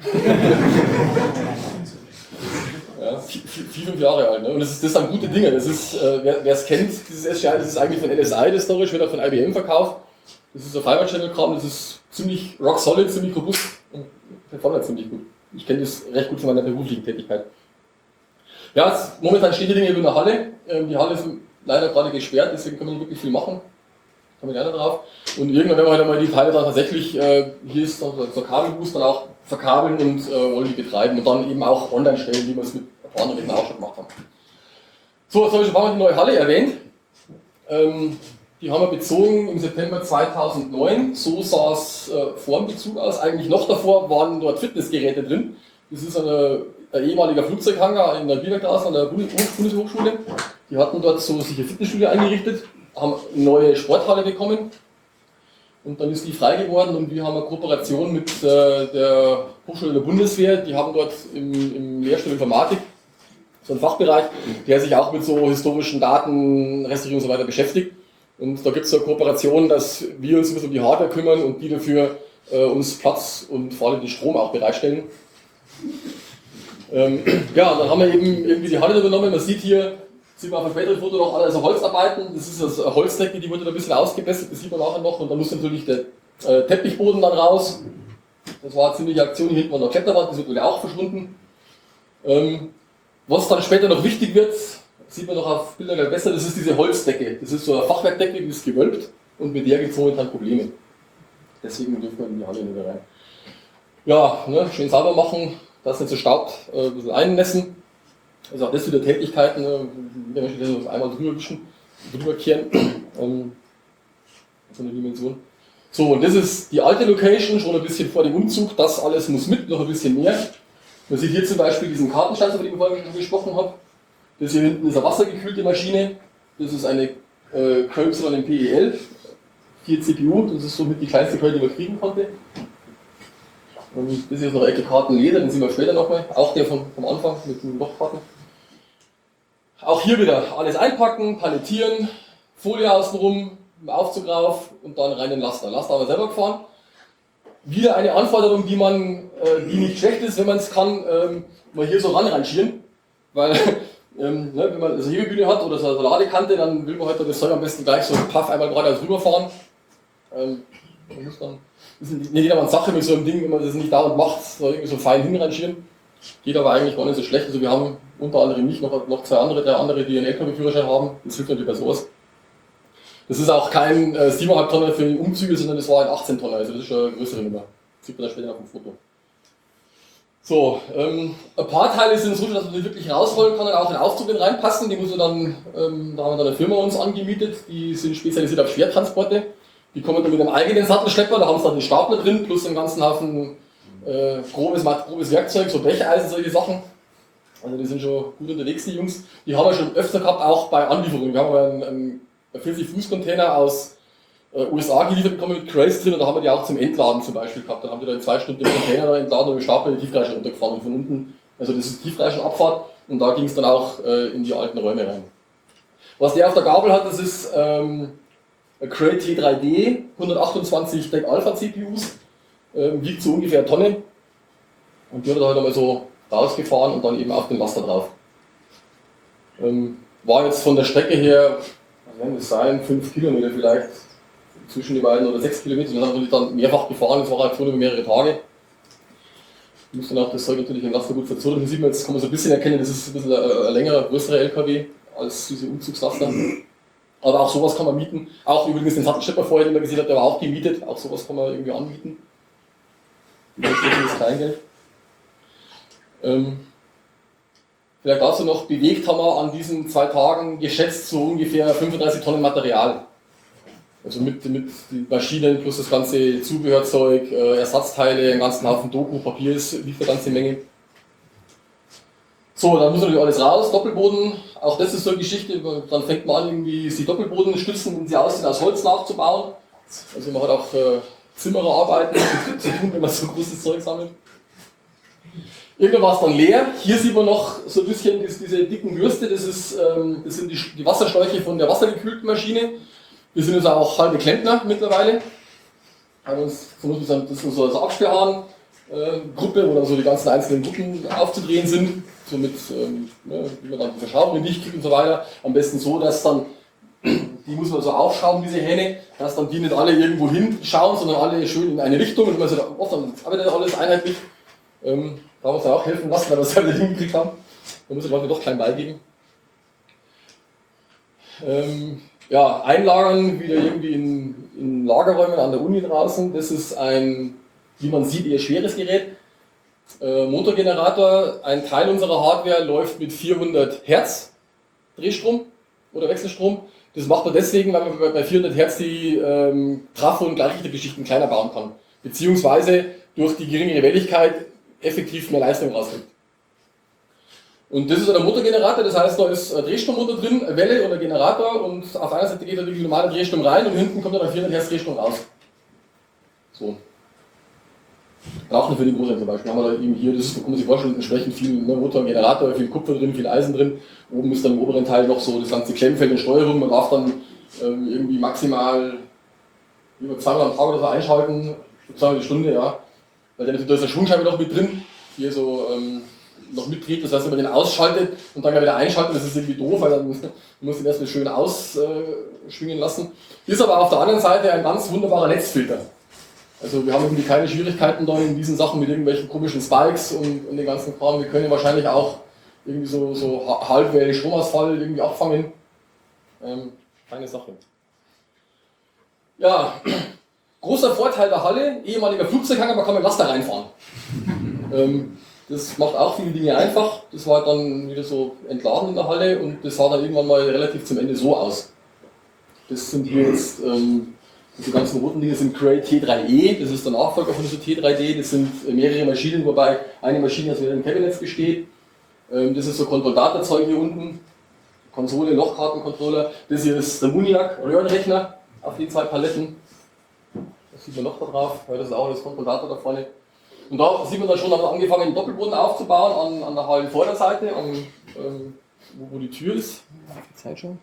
Ja, vier, vier, fünf Jahre alt. Ne? Und das, ist, das sind gute Dinge. Das ist, äh, wer es kennt, dieses S G I, das ist eigentlich von N S I, das Storage, wird auch von I B M verkauft. Das ist ein Fiber Channel Kram, das ist ziemlich rock solid, ziemlich robust und performt ziemlich gut. Ich kenne das recht gut von meiner beruflichen Tätigkeit. Ja, es, momentan stehen die Dinge in der Halle. Ähm, die Halle ist leider gerade gesperrt, deswegen können wir nicht wirklich viel machen. Da haben wir gerne drauf. Und irgendwann werden wir halt einmal die Teile dann tatsächlich, äh, hier ist so der Kabelbus, dann auch verkabeln und äh, wollen die betreiben und dann eben auch online stellen, wie wir es mit ein paar anderen auch schon gemacht haben. So, jetzt habe ich schon ein paar Mal die neue Halle erwähnt. Ähm, die haben wir bezogen im September zweitausendneun. So sah es äh, vor dem Bezug aus. Eigentlich noch davor waren dort Fitnessgeräte drin. Das ist eine, ein ehemaliger Flugzeughangar in der Bieberstraße an der Bundeshochschule. Die hatten dort so sich ein Fitnessstudio eingerichtet, haben eine neue Sporthalle bekommen. Und dann ist die frei geworden und wir haben eine Kooperation mit äh, der Hochschule der Bundeswehr. Die haben dort im, im Lehrstuhl Informatik so einen Fachbereich, der sich auch mit so historischen Daten, Restlichen und so weiter beschäftigt. Und da gibt es so eine Kooperation, dass wir uns ein bisschen um die Hardware kümmern und die dafür äh, uns Platz und vor allem den Strom auch bereitstellen. Ähm, ja, dann haben wir eben irgendwie die Halle übernommen. Man sieht hier, sieht man auf dem späteren Foto noch alle also Holzarbeiten. Das ist das Holzdecke, die wurde da ein bisschen ausgebessert, das sieht man nachher noch. Und dann muss natürlich der äh, Teppichboden dann raus. Das war eine ziemliche Aktion. Hier hinten war noch Kletterwand, die ist natürlich auch verschwunden. Ähm, was dann später noch wichtig wird, sieht man noch auf Bildern besser, das ist diese Holzdecke. Das ist so eine Fachwerkdecke, die ist gewölbt und mit der gibt es momentan Probleme. Deswegen dürfen wir in die Halle nicht mehr rein. Ja, ne, schön sauber machen, das nicht so Staub äh, ein bisschen einnässen. Also auch das wieder Tätigkeiten, äh, wir möchten das einmal drüber wischen, drüber kehren. Ähm, so eine Dimension. So, und das ist die alte Location, schon ein bisschen vor dem Umzug. Das alles muss mit, noch ein bisschen mehr. Man sieht hier zum Beispiel diesen Kartenstand, über den ich vorhin schon gesprochen habe. Das hier hinten ist eine wassergekühlte Maschine. Das ist eine äh, K Y M P E L, vier C P U. Das ist somit die kleinste Quelle, die man kriegen konnte. Und das hier ist noch eine Ecke Kartenleder, den sehen wir später nochmal. Auch der vom, vom Anfang mit dem Lochkarten. Auch hier wieder alles einpacken, palettieren, Folie außenrum, Aufzug rauf und dann rein in den Laster. Laster haben wir selber gefahren. Wieder eine Anforderung, die man, äh, die nicht schlecht ist, wenn man es kann, ähm, mal hier so ranrangieren. Weil, ähm, ne, wenn man so eine Hebebühne hat oder so eine Ladekante, dann will man heute das Zeug am besten gleich so paff einmal geradeaus rüberfahren. Ähm, man muss dann, das ist nicht jedermanns Sache mit so einem Ding, wenn man das nicht dauernd macht, so irgendwie so fein hinrangieren. Geht aber eigentlich gar nicht so schlecht. Also wir haben unter anderem nicht noch, noch zwei andere, drei andere, die einen L K W-Führerschein haben. Das hilft natürlich bei sowas. Das ist auch kein äh, sieben Komma fünf Tonner für den Umzüge, sondern das war ein achtzehn Tonner, also das ist schon eine größere Nummer. Das sieht man dann später auf dem Foto. So, ähm, ein paar Teile sind so, dass man die wirklich rausholen kann und auch in den Aufzug reinpassen. Die muss man dann, ähm, da haben wir dann eine Firma uns angemietet, die sind spezialisiert auf Schwertransporte. Die kommen dann mit einem eigenen Sattelschlepper, da haben sie dann den Stapler drin, plus einen ganzen Haufen äh, grobes, grobes Werkzeug, so Brecheisen, solche Sachen. Also die sind schon gut unterwegs, die Jungs. Die haben wir schon öfter gehabt, auch bei Anlieferungen. Wir haben aber einen, einen vierzig Fuß Container aus äh, U S A geliefert bekommen mit Crates drin und da haben wir die auch zum Entladen zum Beispiel gehabt. Dann haben die da in zwei Stunden den Container da entladen und mit Stapel die Tiefgarage runtergefahren und von unten, also das ist Tiefgaragenabfahrt und da ging es dann auch äh, in die alten Räume rein. Was der auf der Gabel hat, das ist ähm, ein Crate T drei D, hundertachtundzwanzig Deck Alpha C P Us, äh, wiegt so ungefähr eine Tonne und die hat er halt einmal so rausgefahren und dann eben auf den Laster drauf. Ähm, war jetzt von der Strecke her, was werden das sein, fünf Kilometer vielleicht zwischen den beiden oder sechs Kilometer. Wir sind natürlich dann mehrfach gefahren, es war halt schon über mehrere Tage. Ich muss dann auch das Zeug natürlich im Laster gut verzurren. Hier sieht man, jetzt kann man so ein bisschen erkennen, das ist ein bisschen ein, ein längerer, größerer L K W als diese Umzugslaster. Aber auch sowas kann man mieten. Auch übrigens den Sattelschlepper vorher, den man gesehen hat, der war auch gemietet. Auch sowas kann man irgendwie anbieten. Das ist Kleingeld. Ähm, vielleicht dazu noch, bewegt haben wir an diesen zwei Tagen geschätzt so ungefähr fünfunddreißig Tonnen Material. Also mit, mit den Maschinen plus das ganze Zubehörzeug, äh, Ersatzteile, einen ganzen Haufen Doku, Papier, es lief eine ganze Menge. So, dann muss natürlich alles raus, Doppelboden, auch das ist so eine Geschichte, dann fängt man an, irgendwie die Doppelbodenstützen, wenn sie aussehen, aus Holz nachzubauen. Also man hat auch äh, Zimmererarbeiten zu tun, wenn man so großes Zeug sammelt. Irgendwann war es dann leer. Hier sieht man noch so ein bisschen das, diese dicken Würste, das, ist, ähm, das sind die, die Wasserschläuche von der wassergekühlten Maschine. Wir sind jetzt auch halbe Klempner mittlerweile. Haben uns, das ist so eine Absperrhahn-Gruppe, wo dann so die ganzen einzelnen Gruppen aufzudrehen sind. So mit, ähm, ne, wie man dann die Verschraubungen dicht kriegt und so weiter. Am besten so, dass dann, die muss man so aufschrauben, diese Hähne, dass dann die nicht alle irgendwo hinschauen, sondern alle schön in eine Richtung. Und man so, oh, dann arbeitet alles einheitlich. Ähm, da haben wir uns dann auch helfen lassen, weil wir es selber hingekriegt haben. Da muss ich Leute doch klein beigeben. Ähm, ja, einlagern wieder irgendwie in, in Lagerräumen an der Uni draußen. Das ist ein, wie man sieht, eher schweres Gerät. Äh, Motorgenerator, ein Teil unserer Hardware läuft mit vierhundert Hertz Drehstrom oder Wechselstrom. Das macht man deswegen, weil man bei vierhundert Hertz die ähm, Trafo- und Gleichrichtergeschichten kleiner bauen kann. Beziehungsweise durch die geringere Welligkeit effektiv mehr Leistung rauskriegt. Und das ist ein Motorgenerator, das heißt, da ist ein Drehstrommotor drin, eine Welle oder ein Generator und auf einer Seite geht da die normale Drehstrom rein und hinten kommt dann ein vierhundert Hertz Drehstrom raus. So. Braucht man für die Großteil zum Beispiel. Haben wir da eben hier, das ist, kann man sich vorstellen, entsprechend viel ne, Motor, Generator, viel Kupfer drin, viel Eisen drin. Oben ist dann im oberen Teil noch so das ganze Klemmfeld und Steuerung. Man darf dann ähm, irgendwie maximal über zweimal am Tag oder so einschalten, zweimal die Stunde, ja. Weil da ist eine Schwungscheibe noch mit drin, die hier so ähm, noch mitdreht, das heißt, wenn man den ausschaltet und dann wieder einschaltet, das ist irgendwie doof, weil dann muss man den erstmal schön ausschwingen äh, lassen. Hier ist aber auf der anderen Seite ein ganz wunderbarer Netzfilter. Also wir haben irgendwie keine Schwierigkeiten da in diesen Sachen mit irgendwelchen komischen Spikes und, und den ganzen Kram. Wir können wahrscheinlich auch irgendwie so, so halbweise Stromausfall irgendwie abfangen. Ähm, keine Sache. Ja, großer Vorteil der Halle, ehemaliger Flugzeughangar, man kann mit Laster reinfahren. ähm, das macht auch viele Dinge einfach. Das war dann wieder so entladen in der Halle und das sah dann irgendwann mal relativ zum Ende so aus. Das sind hier jetzt, ähm, diese ganzen roten Dinge sind Crate T drei E, das ist der Nachfolger von dieser T drei D, das sind mehrere Maschinen, wobei eine Maschine aus mehreren Cabinets besteht. Ähm, das ist so Kontrolldatenzeug hier unten, Konsole, Lochkartencontroller. Das hier ist der Muniac Röhrenrechner auf die zwei Paletten. Das sieht man noch da drauf, ja, das ist auch das Kontrollator da vorne. Und da sieht man dann schon, haben wir angefangen, den Doppelboden aufzubauen an, an der Hallenvorderseite, an, ähm, wo, wo die Tür ist. Die Zeit schon.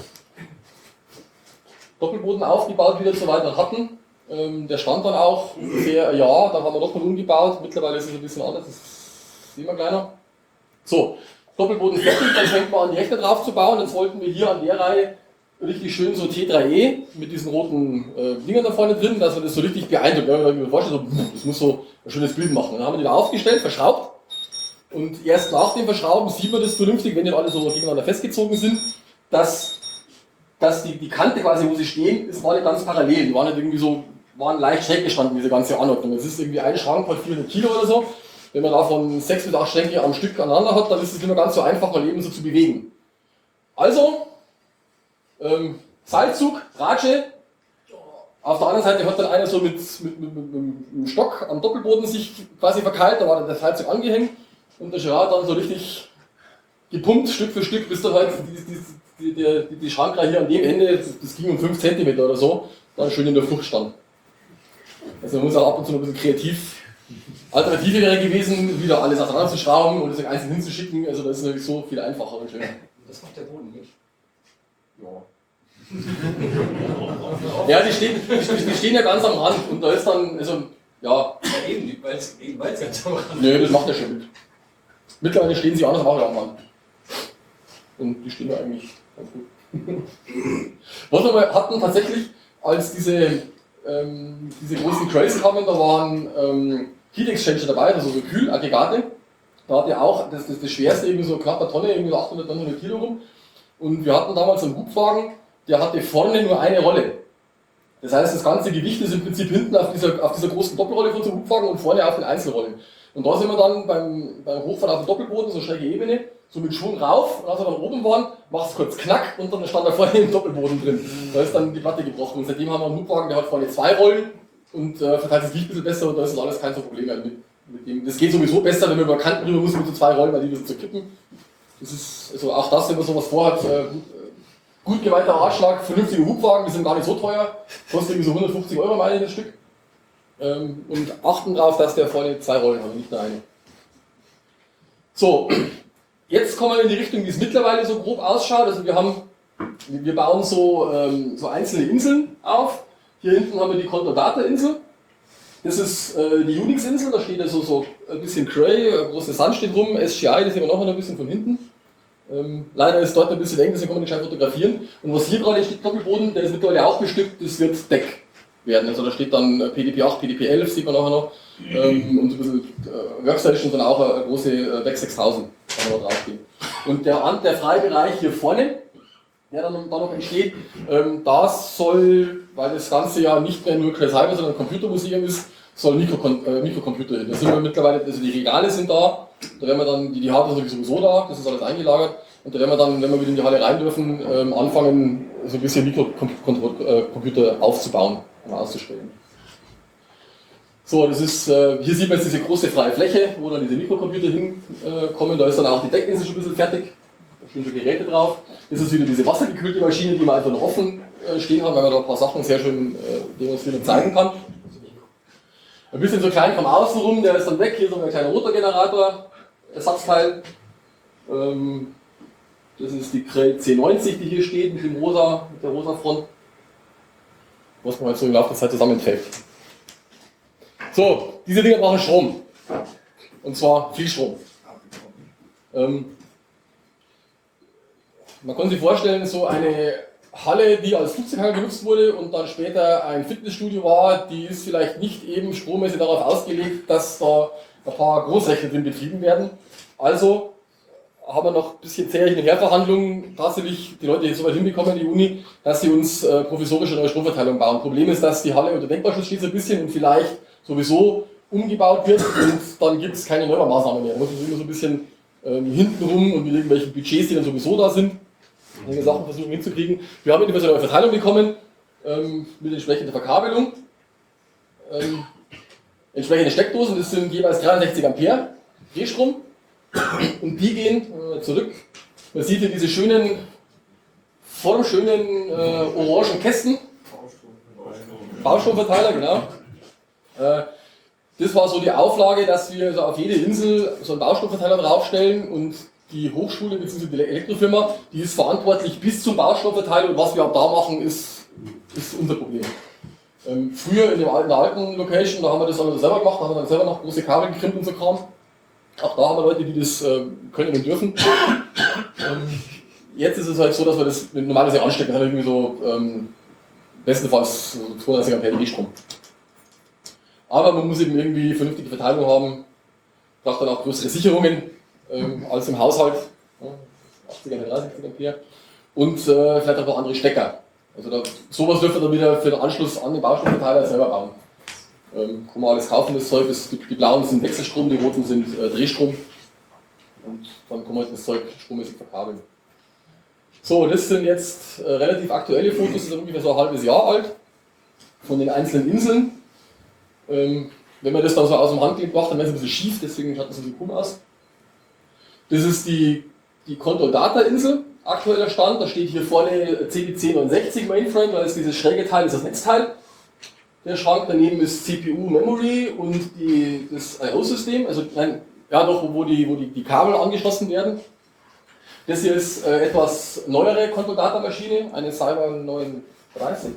Doppelboden aufgebaut, wieder so weiter hatten. Ähm, der stand dann auch ungefähr ein Jahr, dann haben wir nochmal umgebaut. Mittlerweile ist es ein bisschen anders, das sehen wir kleiner. So, Doppelboden fertig, dann fängt man an, die Rechner drauf zu bauen. Jetzt wollten wir hier an der Reihe richtig schön so T drei E mit diesen roten äh, Dingern da vorne drin, dass man das so richtig beeindruckt. Wenn man sich vorstellt, so, das muss so ein schönes Bild machen. Dann haben wir die da aufgestellt, verschraubt. Und erst nach dem Verschrauben sieht man das vernünftig, wenn die alle so gegeneinander festgezogen sind, dass, dass die, die Kante quasi, wo sie stehen, das war nicht ganz parallel. Die waren nicht irgendwie so, waren leicht schräg gestanden, diese ganze Anordnung. Das ist irgendwie ein Schrank von vierhundert Kilo oder so. Wenn man davon sechs bis acht Schränke am Stück aneinander hat, dann ist es nicht mehr ganz so einfach, mal eben so zu bewegen. Also, ähm, Seilzug, Ratsche. Auf der anderen Seite hat dann einer so mit, mit, mit, mit, mit einem Stock am Doppelboden sich quasi verkeilt, da war dann der Seilzug angehängt und der Gerard dann so richtig gepumpt, Stück für Stück, bis dann halt die, die, die, die, die Schrankreihe hier an dem Ende, das ging um fünf Zentimeter oder so, dann schön in der Flucht stand. Also man muss auch ab und zu noch ein bisschen kreativ. Alternative wäre gewesen, wieder alles auseinanderzuschrauben und es einzeln hinzuschicken. Also das ist natürlich so viel einfacher und schöner. Das macht der Boden nicht. Ja. Ja, die stehen, die, die stehen ja ganz am Rand und da ist dann, also, ja. Ja, eben, weil es eben weil's ganz am Rand. Nö, das macht er schon mit. Mittlerweile stehen sie anders, mache ich auch mal. Und die stehen ja eigentlich ganz gut. Was wir mal hatten tatsächlich, als diese, ähm, diese großen Trails kamen, da waren ähm, Heat Exchanger dabei, also so Kühlaggregate. Da hat ja auch das, das, das schwerste irgendwie so knapp eine Tonne, irgendwie so achthundert, neunhundert Kilo rum. Und wir hatten damals einen Hubwagen, der hatte vorne nur eine Rolle. Das heißt, das ganze Gewicht ist im Prinzip hinten auf dieser, auf dieser großen Doppelrolle von so einem Hubwagen und vorne auf den Einzelrollen. Und da sind wir dann beim, beim Hochfahren auf dem Doppelboden, so schräge Ebene, so mit Schwung rauf. Und als wir dann oben waren, macht es kurz Knack und dann stand da vorne im Doppelboden drin. Da ist dann die Platte gebrochen. Und seitdem haben wir einen Hubwagen, der hat vorne zwei Rollen und äh, verteilt das Gewicht ein bisschen besser und da ist das alles kein so Problem mehr mit, mit dem. Das geht sowieso besser, wenn man über Kanten rüber muss mit so zwei Rollen, weil die müssen zu kippen. Das ist, also auch das, wenn man sowas vorhat, äh, gut gemeinter Ratschlag, vernünftige Hubwagen, die sind gar nicht so teuer, kosten irgendwie so hundertfünfzig Euro meine ich das Stück. Ähm, und achten darauf, dass der vorne zwei Rollen hat, nicht nur eine. So, jetzt kommen wir in die Richtung, wie es mittlerweile so grob ausschaut. Also wir haben, wir bauen so, ähm, so einzelne Inseln auf. Hier hinten haben wir die Conto-Data-Insel. Das ist äh, die Unix-Insel, da steht also so ein bisschen Cray, ein großer Sand steht rum, S G I, das sehen wir noch mal ein bisschen von hinten. Ähm, leider ist dort ein bisschen eng, deswegen kann man nicht schnell fotografieren. Und was hier gerade steht, Doppelboden, der ist mittlerweile auch bestückt, das wird Deck werden. Also da steht dann P D P acht, P D P elf, sieht man nachher noch. Ähm, und so ein bisschen äh, Workstation, sondern auch eine große äh, Deck sechstausend, kann man da draufstehen. Und der, der Freibereich hier vorne, der dann da noch entsteht, ähm, das soll, weil das Ganze ja nicht mehr nur Cray Cyber, sondern ein Computermuseum ist, soll Mikrokon äh, Mikrocomputer hin. Da sind wir mittlerweile, also die Regale sind da, da werden wir dann, die, die Hardware ist sowieso da, das ist alles eingelagert. Und da werden wir dann, wenn wir wieder in die Halle rein dürfen, ähm, anfangen, so ein bisschen Mikrocomputer aufzubauen und auszustellen. So, das ist, äh, hier sieht man jetzt diese große freie Fläche, wo dann diese Mikrocomputer hinkommen. Äh, da ist dann auch die Deckinsel schon ein bisschen fertig. Da stehen schon Geräte drauf. Das ist wieder diese wassergekühlte Maschine, die man einfach noch offen äh, stehen hat, weil man da ein paar Sachen sehr schön äh, demonstrieren und zeigen kann. Ein bisschen so klein vom Außen rum, der ist dann weg. Hier ist noch ein kleiner Rotorgenerator, Ersatzteil. Ähm, das ist die Cray C neunzig, die hier steht, mit, dem rosa, mit der rosa Front. Was man halt so im Laufe der Zeit zusammenträgt. So, diese Dinger brauchen Strom. Und zwar viel Strom. Ähm, man kann sich vorstellen, so eine Halle, die als Flugzeughalle genutzt wurde und dann später ein Fitnessstudio war, die ist vielleicht nicht eben strommäßig darauf ausgelegt, dass da ein paar Großrechner drin betrieben werden. Also haben wir noch ein bisschen zäher hin und her Verhandlungen tatsächlich die Leute jetzt so weit hinbekommen, die Uni, dass sie uns äh, provisorische neue Stromverteilung bauen. Problem ist, dass die Halle unter Denkmalschutz steht so ein bisschen und vielleicht sowieso umgebaut wird und dann gibt es keine Neubaumaßnahmen mehr. Da muss man immer so ein bisschen ähm, hintenrum und mit irgendwelchen Budgets, die dann sowieso da sind, einige Sachen versuchen hinzukriegen. Wir haben jedenfalls eine neue Verteilung bekommen ähm, mit entsprechender Verkabelung. Ähm, entsprechende Steckdosen, das sind jeweils dreiundsechzig Ampere Drehstrom. Und die gehen äh, zurück. Man sieht hier diese schönen, formschönen äh, orangen Kästen. Baustromverteiler, genau. Äh, das war so die Auflage, dass wir also auf jede Insel so einen Baustromverteiler draufstellen und die Hochschule bzw. die Elektrofirma, die ist verantwortlich bis zum Baustromverteiler und was wir ab da machen, ist, ist unser Problem. Ähm, früher in, dem, in der alten Location, da haben wir das dann selber gemacht, da haben wir dann selber noch große Kabel gekrimmt und so Kram. Auch da haben wir Leute, die das äh, können und dürfen. Ähm, jetzt ist es halt so, dass wir das normalerweise anstecken, das hat irgendwie so ähm, bestenfalls so zweiunddreißig Ampere Drehstrom. Aber man muss eben irgendwie vernünftige Verteilung haben, braucht dann auch größere Sicherungen ähm, als im Haushalt, ja, achtzig, dreißig Ampere und äh, vielleicht auch noch andere Stecker. Also da, sowas dürfen wir dann wieder für den Anschluss an den Baustromverteiler selber bauen. Ähm, kann man alles kaufen, das Zeug, das, die, die blauen sind Wechselstrom, die roten sind äh, Drehstrom und dann kann man das Zeug strommäßig verkabeln. So, das sind jetzt äh, relativ aktuelle Fotos, das sind ungefähr so ein halbes Jahr alt, von den einzelnen Inseln. Ähm, wenn man das dann so aus dem Handgelenk macht, dann wäre es ein bisschen schief, deswegen schaut das ein bisschen cool aus. Das ist die, die Control-Data-Insel, aktueller Stand, da steht hier vorne C B C neunundsechzig Mainframe, da ist dieses schräge Teil, ist das Netzteil. Der Schrank, daneben ist C P U, Memory und die, das I O-System, also nein, ja doch, wo die, wo die, die Kabel angeschlossen werden. Das hier ist äh, etwas neuere Control-Data-Maschine, eine Cyber neununddreißig.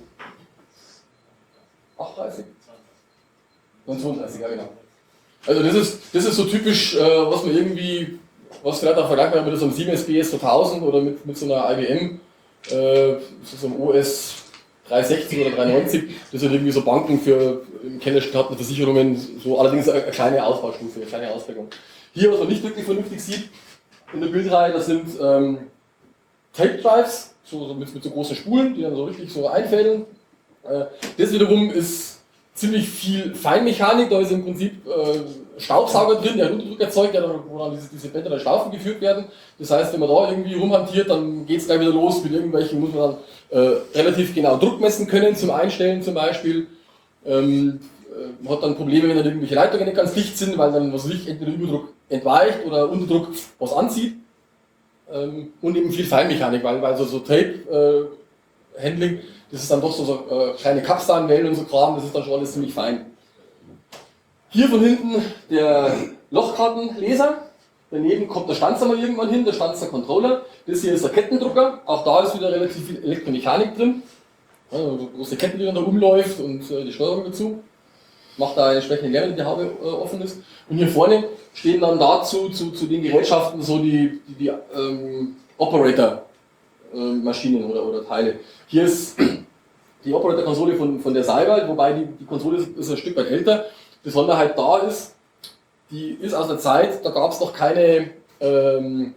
achtunddreißig? neunundzwanzig, ja genau. Also das ist, das ist so typisch, äh, was man irgendwie, was vielleicht auch vergleichbar mit so einem Siemens B S zweitausend oder mit, mit so einer I B M, äh, so einem O S dreihundertsechzig oder dreihundertneunzig, das sind irgendwie so Banken für im Kennersten hatten Versicherungen, so allerdings eine kleine Ausbaustufe, eine kleine Ausprägung. Hier, was man nicht wirklich vernünftig sieht, in der Bildreihe, das sind ähm, Tape Drives, so, so mit, mit so großen Spulen, die dann so richtig so einfädeln. Äh, das wiederum ist ziemlich viel Feinmechanik, da ist im Prinzip äh, Staubsauger drin, der Unterdruck erzeugt, der dann, wo dann diese, diese Bänder der Schlaufen geführt werden. Das heißt, wenn man da irgendwie rumhantiert, dann geht es gleich wieder los mit irgendwelchen, muss man dann äh, relativ genau Druck messen können zum Einstellen zum Beispiel. Ähm, äh, man hat dann Probleme, wenn dann irgendwelche Leitungen nicht ganz dicht sind, weil dann was nicht entweder Überdruck entweicht oder Unterdruck was anzieht. Ähm, und eben viel Feinmechanik, weil, weil so, so Tape-Handling, äh, das ist dann doch so, so äh, kleine Kapselwellen und so Kram, das ist dann schon alles ziemlich fein. Hier von hinten der Lochkartenleser, daneben kommt der Stanzer irgendwann hin, der Stanzer Controller. Das hier ist der Kettendrucker, auch da ist wieder relativ viel Elektromechanik drin. Also, wo die Kette, die dann da rumläuft und äh, die Steuerung dazu. Macht da eine entsprechende Lärme, wenn die Haube äh, offen ist. Und hier vorne stehen dann dazu, zu, zu den Gerätschaften, so die, die, die ähm, Operator-Maschinen äh, oder, oder Teile. Hier ist die Operator-Konsole von, von der Cyber, wobei die, die Konsole ist, ist ein Stück weit älter. Besonderheit da ist, die ist aus der Zeit, da gab es noch keine, ähm,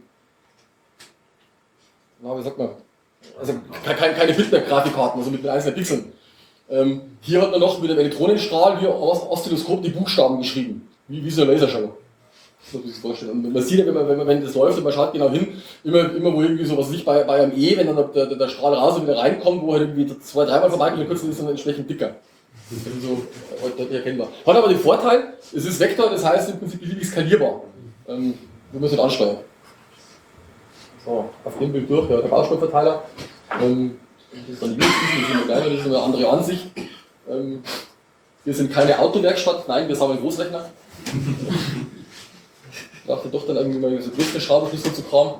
na, wie sagt man, also keine, keine Bildwerk-Grafikkarten, also mit den einzelnen Pixeln. Ähm, hier hat man noch mit dem Elektronenstrahl wie Oszilloskop die Buchstaben geschrieben, wie, wie so eine Lasershow. So muss ich sich vorstellen. Und man sieht ja, wenn, man, wenn, man, wenn das läuft und man schaut genau hin, immer, immer wo irgendwie sowas nicht bei, bei einem E, wenn dann der, der, der Strahl raus und wieder reinkommt, wo halt irgendwie zwei, dreimal vorbeikommt und kurz ist dann entsprechend dicker. So deutlich erkennbar. Hat aber den Vorteil, es ist Vektor, das heißt im Prinzip beliebig skalierbar. Ähm, wir müssen es ansteuern. So, auf dem Bild durch, ja, der Baustoffverteiler. Ähm, das ist dann die Linksdienst, das ist immer kleiner, das ist eine andere Ansicht. Ähm, wir sind keine Autowerkstatt, nein, wir sammeln Großrechner. Ich dachte doch dann irgendwie mal so größere Schraubenschlüssel zu kramen.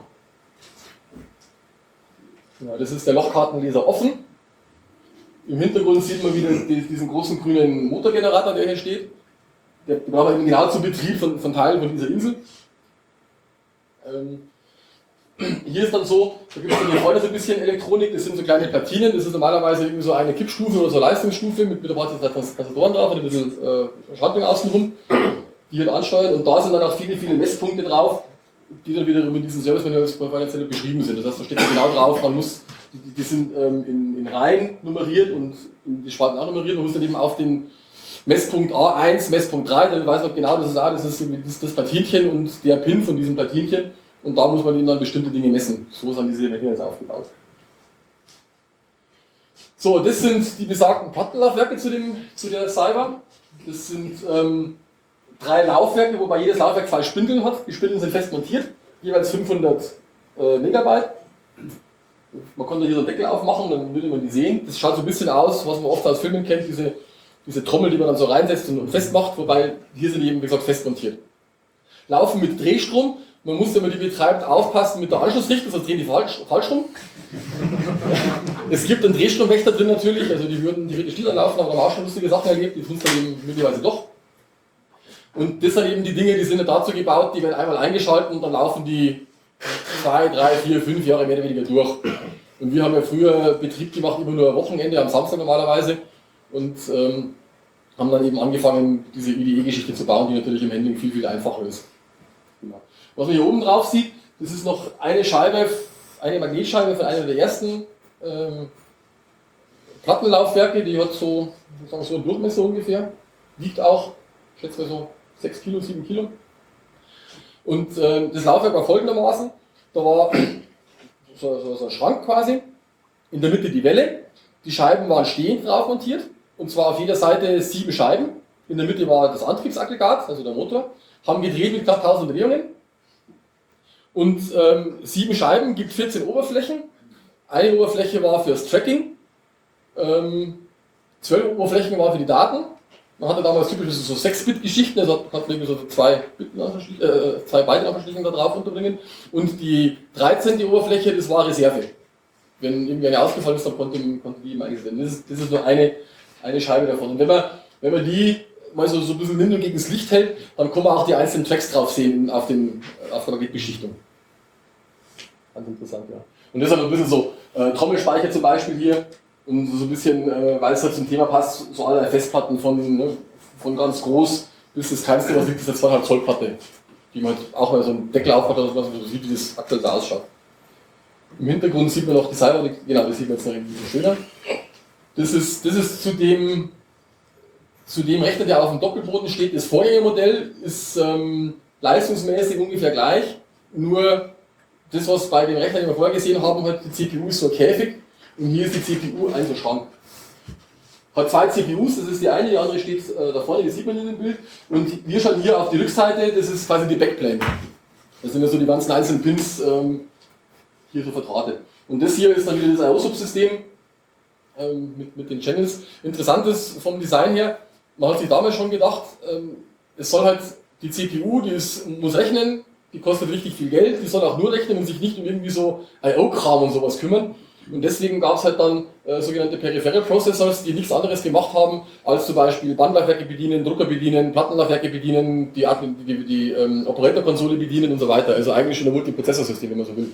Ja, das ist der Lochkartenleser offen. Im Hintergrund sieht man wieder diesen großen grünen Motorgenerator, der hier steht. Der braucht eben genau zum Betrieb von, von Teilen von dieser Insel. Ähm, hier ist dann so, da gibt es dann hier vorne so ein bisschen Elektronik, das sind so kleine Platinen, das ist normalerweise irgendwie so eine Kippstufe oder so eine Leistungsstufe mit, mit ein paar Transistatoren drauf und ein bisschen äh, Schaltung außenrum, die halt ansteuern, und da sind dann auch viele, viele Messpunkte drauf, die dann wieder mit diesen Service-Manuals beschrieben sind. Das heißt, da steht dann genau drauf, man muss, die, die sind ähm, in, in Reihen nummeriert und in die Spalten auch nummeriert, man muss dann eben auf den Messpunkt A eins, Messpunkt drei, dann weiß man genau, das ist, ah, das ist das, das Platinchen und der Pin von diesem Platinchen, und da muss man eben dann bestimmte Dinge messen. So sind diese Rechner jetzt aufgebaut. So, das sind die besagten Plattenlaufwerke zu, dem, zu der Cyber. Das sind ähm, drei Laufwerke, wobei jedes Laufwerk zwei Spindeln hat. Die Spindeln sind fest montiert, jeweils fünfhundert äh, Megabyte. Man konnte hier so einen Deckel aufmachen, dann würde man die sehen. Das schaut so ein bisschen aus, was man oft aus Filmen kennt, diese, diese Trommel, die man dann so reinsetzt und festmacht, wobei hier sind die eben, wie gesagt, fest montiert. Laufen mit Drehstrom. Man muss, wenn man die betreibt, aufpassen mit der Anschlussrichtung, sonst drehen die falsch, falsch rum. Es gibt einen Drehstromwächter drin natürlich, also die würden theoretisch nicht laufen, aber da haben wir auch schon lustige Sachen erlebt, die tun es dann eben möglicherweise doch. Und das sind eben die Dinge, die sind ja dazu gebaut, die werden einmal eingeschaltet und dann laufen die zwei, drei, vier, fünf Jahre mehr oder weniger durch. Und wir haben ja früher Betrieb gemacht, immer nur am Wochenende, am Samstag normalerweise, und ähm, haben dann eben angefangen, diese I D E-Geschichte zu bauen, die natürlich im Handling viel, viel einfacher ist. Genau. Was man hier oben drauf sieht, das ist noch eine Scheibe, eine Magnetscheibe von einer der ersten ähm, Plattenlaufwerke, die hat so, sagen wir so einen Durchmesser ungefähr, wiegt auch, schätze mal so sechs Kilo, sieben Kilo. Und äh, das Laufwerk war folgendermaßen, da war so, so, so ein Schrank quasi, in der Mitte die Welle, die Scheiben waren stehend drauf montiert, und zwar auf jeder Seite sieben Scheiben, in der Mitte war das Antriebsaggregat, also der Motor, haben gedreht mit knapp tausend Drehungen. Und ähm, sieben Scheiben gibt vierzehn Oberflächen. Eine Oberfläche war fürs Tracking, ähm, zwölf Oberflächen waren für die Daten. Man hatte damals typisch so sechs Bit Geschichten, also hat man so zwei, äh, zwei Byte-Nachrichten da drauf unterbringen. Und die dreizehnte Oberfläche, das war Reserve. Wenn irgendwie eine ausgefallen ist, dann konnte, konnte die eben eingesetzt werden. Das ist, das ist nur eine, eine Scheibe davon. Und wenn man, wenn man die mal so, so ein bisschen nimmt und gegen das Licht hält, dann kann man auch die einzelnen Tracks drauf sehen auf, den, auf der Magnetbeschichtung. Ganz interessant, ja. Und das ist halt ein bisschen so äh, Trommelspeicher zum Beispiel hier. Und so ein bisschen, äh, weil es halt zum Thema passt, so alle Festplatten von, ne, von ganz groß bis das kleinste, was liegt, ist eine zweieinhalb Zoll Platte. Die man halt auch mal so einen Deckel auf hat oder so, so sieht, wie das aktuell da ausschaut. Im Hintergrund sieht man noch die Cyber, genau, das sieht man jetzt noch ein bisschen schöner. Das ist, das ist zu dem, zu dem Rechner, der auf dem Doppelboden steht. Das Vorgängermodell ist ähm, leistungsmäßig ungefähr gleich, nur das, was bei dem Rechner, den wir vorher gesehen haben, hat die C P U ist so ein Käfig und hier ist die C P U ein so Schrank. Hat zwei C P Us, das ist die eine, die andere steht äh, da vorne, das sieht man in dem Bild. Und wir schauen hier auf die Rückseite, das ist quasi die Backplane. Das sind ja so die ganzen einzelnen Pins ähm, hier so verdrahtet. Und das hier ist dann wieder das I O-Subsystem ähm, mit, mit den Channels. Interessant ist vom Design her, man hat sich damals schon gedacht, ähm, es soll halt die C P U, die ist, muss rechnen, die kostet richtig viel Geld, die soll auch nur rechnen und sich nicht um irgendwie so I O-Kram und sowas kümmern. Und deswegen gab es halt dann äh, sogenannte Peripheral Processors, die nichts anderes gemacht haben, als zum Beispiel Bandlaufwerke bedienen, Drucker bedienen, Plattenlaufwerke bedienen, die, die, die, die ähm, Operatorkonsole bedienen und so weiter. Also eigentlich schon ein Multiprozessorsystem, wenn man so will.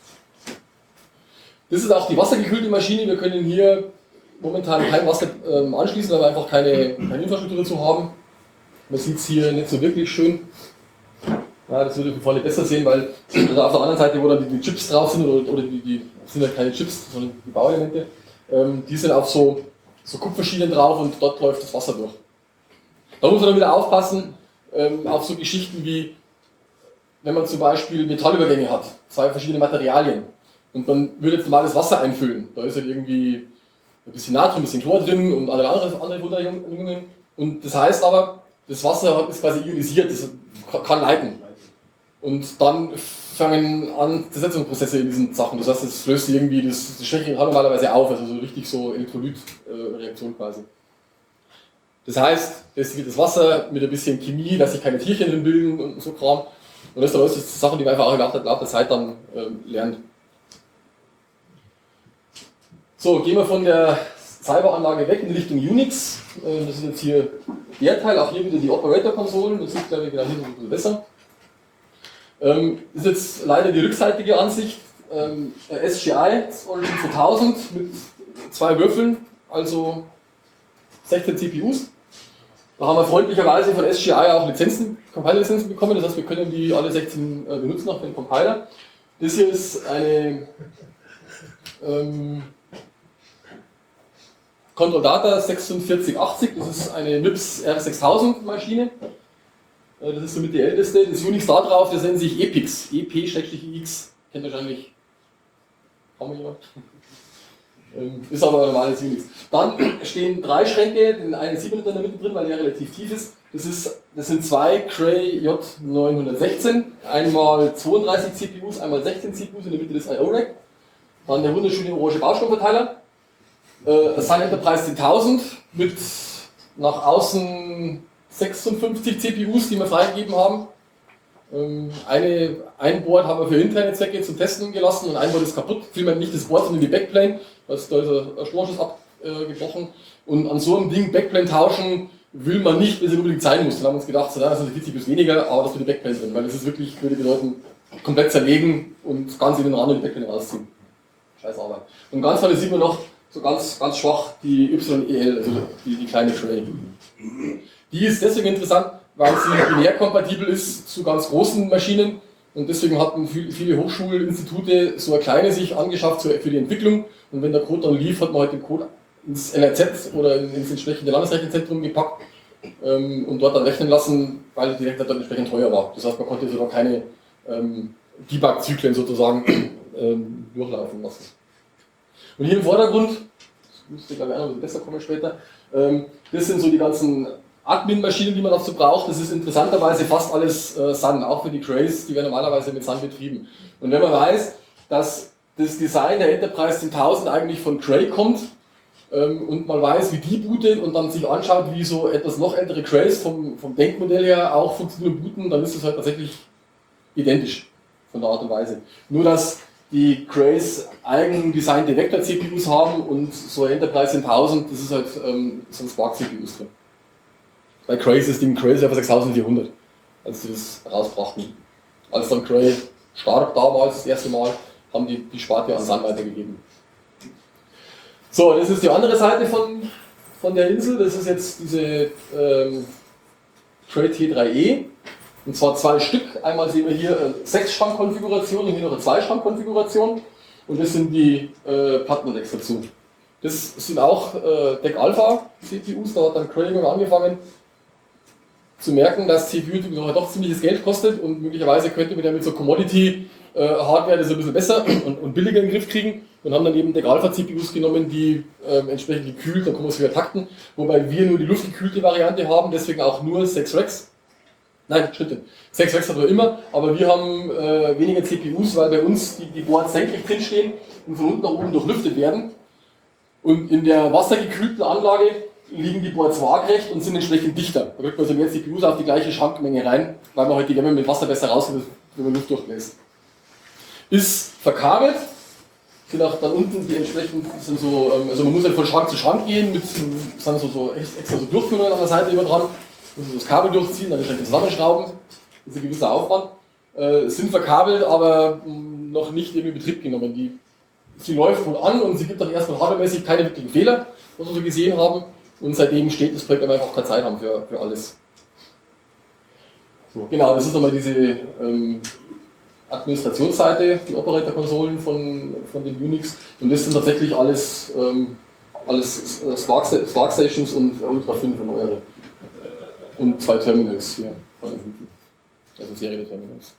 Das ist auch die wassergekühlte Maschine. Wir können hier momentan kein Wasser ähm, anschließen, weil wir einfach keine, keine Infrastruktur dazu haben. Man sieht es hier nicht so wirklich schön. Ja, das würde ich vorne besser sehen, weil also auf der anderen Seite, wo dann die, die Chips drauf sind, oder, oder die, die sind ja keine Chips, sondern die Bauelemente, ähm, die sind auf so, so Kupferschienen drauf und dort läuft das Wasser durch. Da muss man dann wieder aufpassen, ähm, auf so Geschichten wie, wenn man zum Beispiel Metallübergänge hat, zwei verschiedene Materialien, und man würde jetzt normales Wasser einfüllen. Da ist halt irgendwie ein bisschen Natrium, ein bisschen Chlor drin und alle anderen andere Unterjungen. Und das heißt aber, das Wasser ist quasi ionisiert, das kann leiten. Und dann fangen an Zersetzungsprozesse in diesen Sachen. Das heißt, es löst irgendwie das, das Schwäche normalerweise auf, also so richtig so Elektrolytreaktion quasi. Das heißt, das wird das Wasser mit ein bisschen Chemie, dass sich keine Tierchen drin bilden und so Kram. Und das sind alles Sachen, die man einfach auch im Laufe der Zeit dann ähm, lernt. So, gehen wir von der Cyberanlage weg in Richtung Unix. Das ist jetzt hier der Teil, auch hier wieder die Operator-Konsolen. Das sieht, glaube ich, genau hier ein bisschen besser. Ähm, ist jetzt leider die rückseitige Ansicht. Ähm, S G I Origin zweitausend mit zwei Würfeln, also sechzehn C P Us. Da haben wir freundlicherweise von S G I auch Lizenzen, Compiler-Lizenzen bekommen. Das heißt, wir können die alle sechzehn äh, benutzen, auch den Compiler. Das hier ist eine ähm, Control Data sechsundvierzig achtzig, das ist eine M I P S R sechstausend Maschine. Das ist somit die älteste. Das Unix da drauf, das nennt sich E P I X. E P X. Kennt wahrscheinlich kaum jemand. Ist aber ein normales Unix. Dann stehen drei Schränke, den einen sieht man in der Mitte drin, weil der relativ tief ist. Das, ist, das sind zwei Cray J neunhundertsechzehn, einmal zweiunddreißig C P Us, einmal sechzehn C P Us in der Mitte des I O-Rack. Dann der wunderschöne orange Baustoffverteiler. Äh, Sun Enterprise zehntausend mit nach außen sechsundfünfzig C P Us, die wir freigegeben haben. Ähm, eine, ein Board haben wir für interne Zwecke zum Testen gelassen und ein Board ist kaputt. Vielmehr nicht das Board, sondern die Backplane. Also da ist ein Stromanschluss abgebrochen. Und an so einem Ding Backplane tauschen will man nicht, wenn es unbedingt sein muss. Dann haben wir uns gedacht, so, das sind vierzig bis weniger, aber das für die Backplane drin. Weil das ist wirklich, würde bedeuten, komplett zerlegen und ganz in den Rand und die Backplane rausziehen. Scheiß Arbeit. Und ganz vorne sieht man noch so ganz, ganz schwach die Y E L, also die, die kleine Tray. Die ist deswegen interessant, weil sie binärkompatibel ist zu ganz großen Maschinen und deswegen hatten viele Hochschulinstitute so eine kleine sich angeschafft für die Entwicklung und wenn der Code dann lief, hat man halt den Code ins N R Z oder ins entsprechende Landesrechenzentrum gepackt ähm, und dort dann rechnen lassen, weil die Rechner dann entsprechend teuer war. Das heißt, man konnte sogar keine ähm, Debug-Zyklen sozusagen ähm, durchlaufen lassen. Und hier im Vordergrund, das müsste glaube ich auch noch ein bisschen besser kommen später, ähm, das sind so die ganzen Admin-Maschinen, die man dazu braucht, das ist interessanterweise fast alles äh, Sun, auch für die Crays, die werden normalerweise mit Sun betrieben. Und wenn man weiß, dass das Design der Enterprise zehntausend eigentlich von Cray kommt ähm, und man weiß, wie die bootet und dann sich anschaut, wie so etwas noch ältere Crays vom, vom Denkmodell her auch funktionieren booten, dann ist es halt tatsächlich identisch von der Art und Weise. Nur, dass die Crays eigen designte Vector-C P Us haben und so ein Enterprise zehntausend, das ist halt ähm, so ein Spark-C P Us drin. Bei Cray ist das Ding Cray Server sechstausendvierhundert, als sie das rausbrachten. Als dann Cray starb damals, das erste Mal, haben die die Sparte an Sun weitergegeben. So, das ist die andere Seite von, von der Insel, das ist jetzt diese ähm, Cray T drei E. Und zwar zwei Stück. Einmal sehen wir hier eine sechs-Schrank-Konfiguration und hier noch eine zwei-Schrank-Konfiguration. Und das sind die äh, Partner-Decks dazu. Das sind auch äh, Deck Alpha C P Us. Da hat dann Cray angefangen zu merken, dass C P U doch ziemliches Geld kostet und möglicherweise könnte man ja mit so Commodity-Hardware das ein bisschen besser und, und billiger in den Griff kriegen. Und haben dann eben Deck Alpha C P Us genommen, die äh, entsprechend gekühlt, dann kann man es wieder takten. Wobei wir nur die luftgekühlte Variante haben, deswegen auch nur sechs Racks. Nein, Schritte. sechs Racks hat man immer, aber wir haben äh, weniger C P Us, weil bei uns die, die Boards senkrecht drinstehen und von unten nach oben durchlüftet werden. Und in der wassergekühlten Anlage liegen die Boards waagrecht und sind entsprechend dichter. Da kriegt man also mehr C P Us auf die gleiche Schrankmenge rein, weil man halt die Wärme mit Wasser besser rausnimmt, wenn man Luft durchbläst. Ist verkabelt, sind auch dann unten die entsprechend, sind so, also man muss halt von Schrank zu Schrank gehen, mit sind so, so extra so Durchführungen an der Seite immer dran. Muss das Kabel durchziehen, dann entsprechend zusammenschrauben. Das ist ein gewisser Aufwand. Äh, sind verkabelt, aber mh, noch nicht in Betrieb genommen. Die, sie läuft wohl an und sie gibt dann erstmal hardwaremäßig keine wirklichen Fehler, was wir so gesehen haben. Und seitdem steht das Projekt, weil wir einfach keine Zeit haben für, für alles. So, genau, das ist nochmal diese ähm, Administrationsseite, die Operator-Konsolen von, von den Unix. Und das sind tatsächlich alles, ähm, alles Spark, Spark Stations und Ultra fünf und neuere. Und zwei Terminals hier von den hinten. Also Serie Terminals.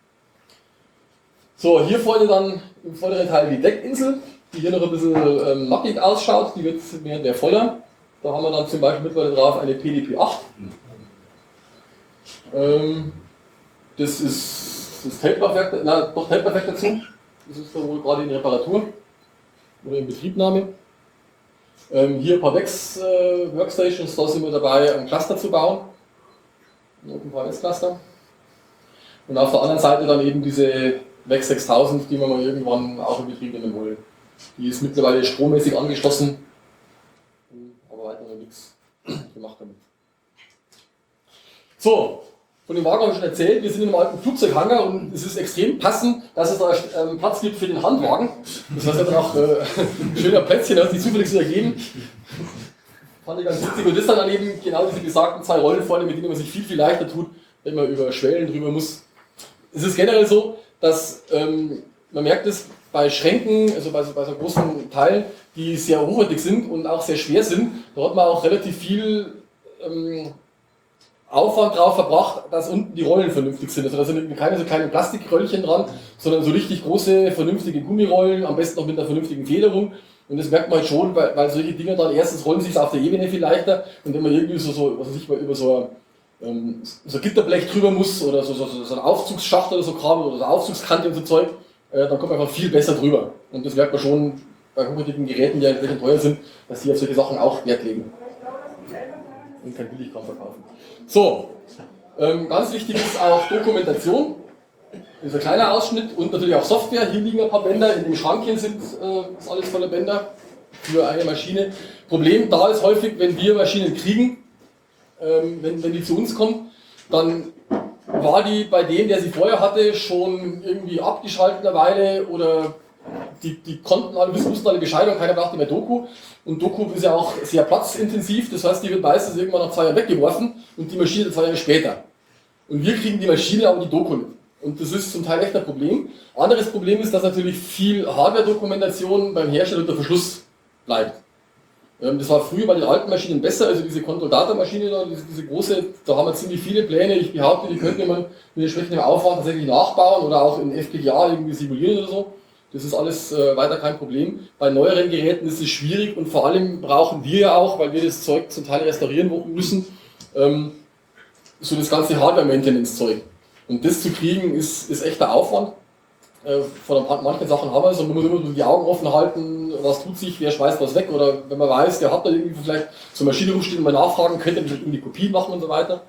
So, hier vorne dann im vorderen Teil die Deckinsel, die hier noch ein bisschen ähm, nackig ausschaut, die wird mehr der voller. Da haben wir dann zum Beispiel mittlerweile drauf eine P D P acht. Ähm, das ist das Tape-Perfekt, na doch Tape-Perfekt dazu. Das ist da wohl gerade in Reparatur oder in Betriebnahme. Ähm, hier ein paar Vex äh, Workstations, da sind wir dabei, ein Cluster zu bauen. Ein OpenVMS Cluster. Und auf der anderen Seite dann eben diese Vex sechstausend, die wir mal irgendwann auch in Betrieb nehmen wollen. Die ist mittlerweile strommäßig angeschlossen, aber weiter noch nichts gemacht damit. So, von dem Wagen habe ich schon erzählt, wir sind in einem alten Flugzeughangar und es ist extrem passend, dass es da ähm, Platz gibt für den Handwagen. Das heißt, er hat auch äh, ein schöner Plätzchen, das die zufällig so ergeben. Fand ich ganz witzig. Und das dann, dann eben genau diese besagten zwei Rollen vorne, mit denen man sich viel, viel leichter tut, wenn man über Schwellen drüber muss. Es ist generell so, dass ähm, man merkt es bei Schränken, also bei so, bei so großen Teilen, die sehr hochwertig sind und auch sehr schwer sind, da hat man auch relativ viel ähm, Aufwand drauf verbracht, dass unten die Rollen vernünftig sind. Also da sind keine so kleinen Plastikröllchen dran, sondern so richtig große, vernünftige Gummirollen, am besten noch mit einer vernünftigen Federung. Und das merkt man halt schon, weil, weil solche Dinger dann erstens rollen sich auf der Ebene viel leichter und wenn man irgendwie so, so was weiß ich, mal über so ein so Gitterblech drüber muss oder so, so, so ein Aufzugsschacht oder so Kram oder so eine Aufzugskante und so Zeug, äh, dann kommt man einfach viel besser drüber. Und das merkt man schon bei hochwertigen Geräten, die ja entsprechend teuer sind, dass die auf solche Sachen auch Wert legen. Und kein Billigkram verkaufen. So, ähm, ganz wichtig ist auch Dokumentation. Das ist ein kleiner Ausschnitt und natürlich auch Software. Hier liegen ein paar Bänder, in dem Schrankchen sind äh, ist alles voller Bänder für eine Maschine. Problem da ist häufig, wenn wir Maschinen kriegen, ähm, wenn, wenn die zu uns kommen, dann war die bei dem, der sie vorher hatte, schon irgendwie abgeschaltet eine Weile oder die, die konnten alle, wussten alle Bescheid und keiner brauchte mehr Doku. Und Doku ist ja auch sehr platzintensiv, das heißt, die wird meistens irgendwann nach zwei Jahren weggeworfen und die Maschine zwei Jahre später. Und wir kriegen die Maschine, aber die Doku nicht. Und das ist zum Teil echt ein Problem. Anderes Problem ist, dass natürlich viel Hardware-Dokumentation beim Hersteller unter Verschluss bleibt. Das war früher bei den alten Maschinen besser, also diese Control-Data-Maschine, diese, diese große, da haben wir ziemlich viele Pläne. Ich behaupte, die könnte man mit entsprechendem Aufwand tatsächlich nachbauen oder auch in F P G A irgendwie simulieren oder so. Das ist alles äh, weiter kein Problem. Bei neueren Geräten ist es schwierig und vor allem brauchen wir ja auch, weil wir das Zeug zum Teil restaurieren müssen, ähm, so das ganze Hardware-Maintenance-Zeug. Und das zu kriegen ist, ist echter Aufwand. Äh, von manchen Sachen haben wir es und man muss immer die Augen offen halten, was tut sich, wer schmeißt was weg oder wenn man weiß, der hat da irgendwie vielleicht zur Maschine rumstehen und mal nachfragen, könnte er irgendwie Kopie machen und so weiter.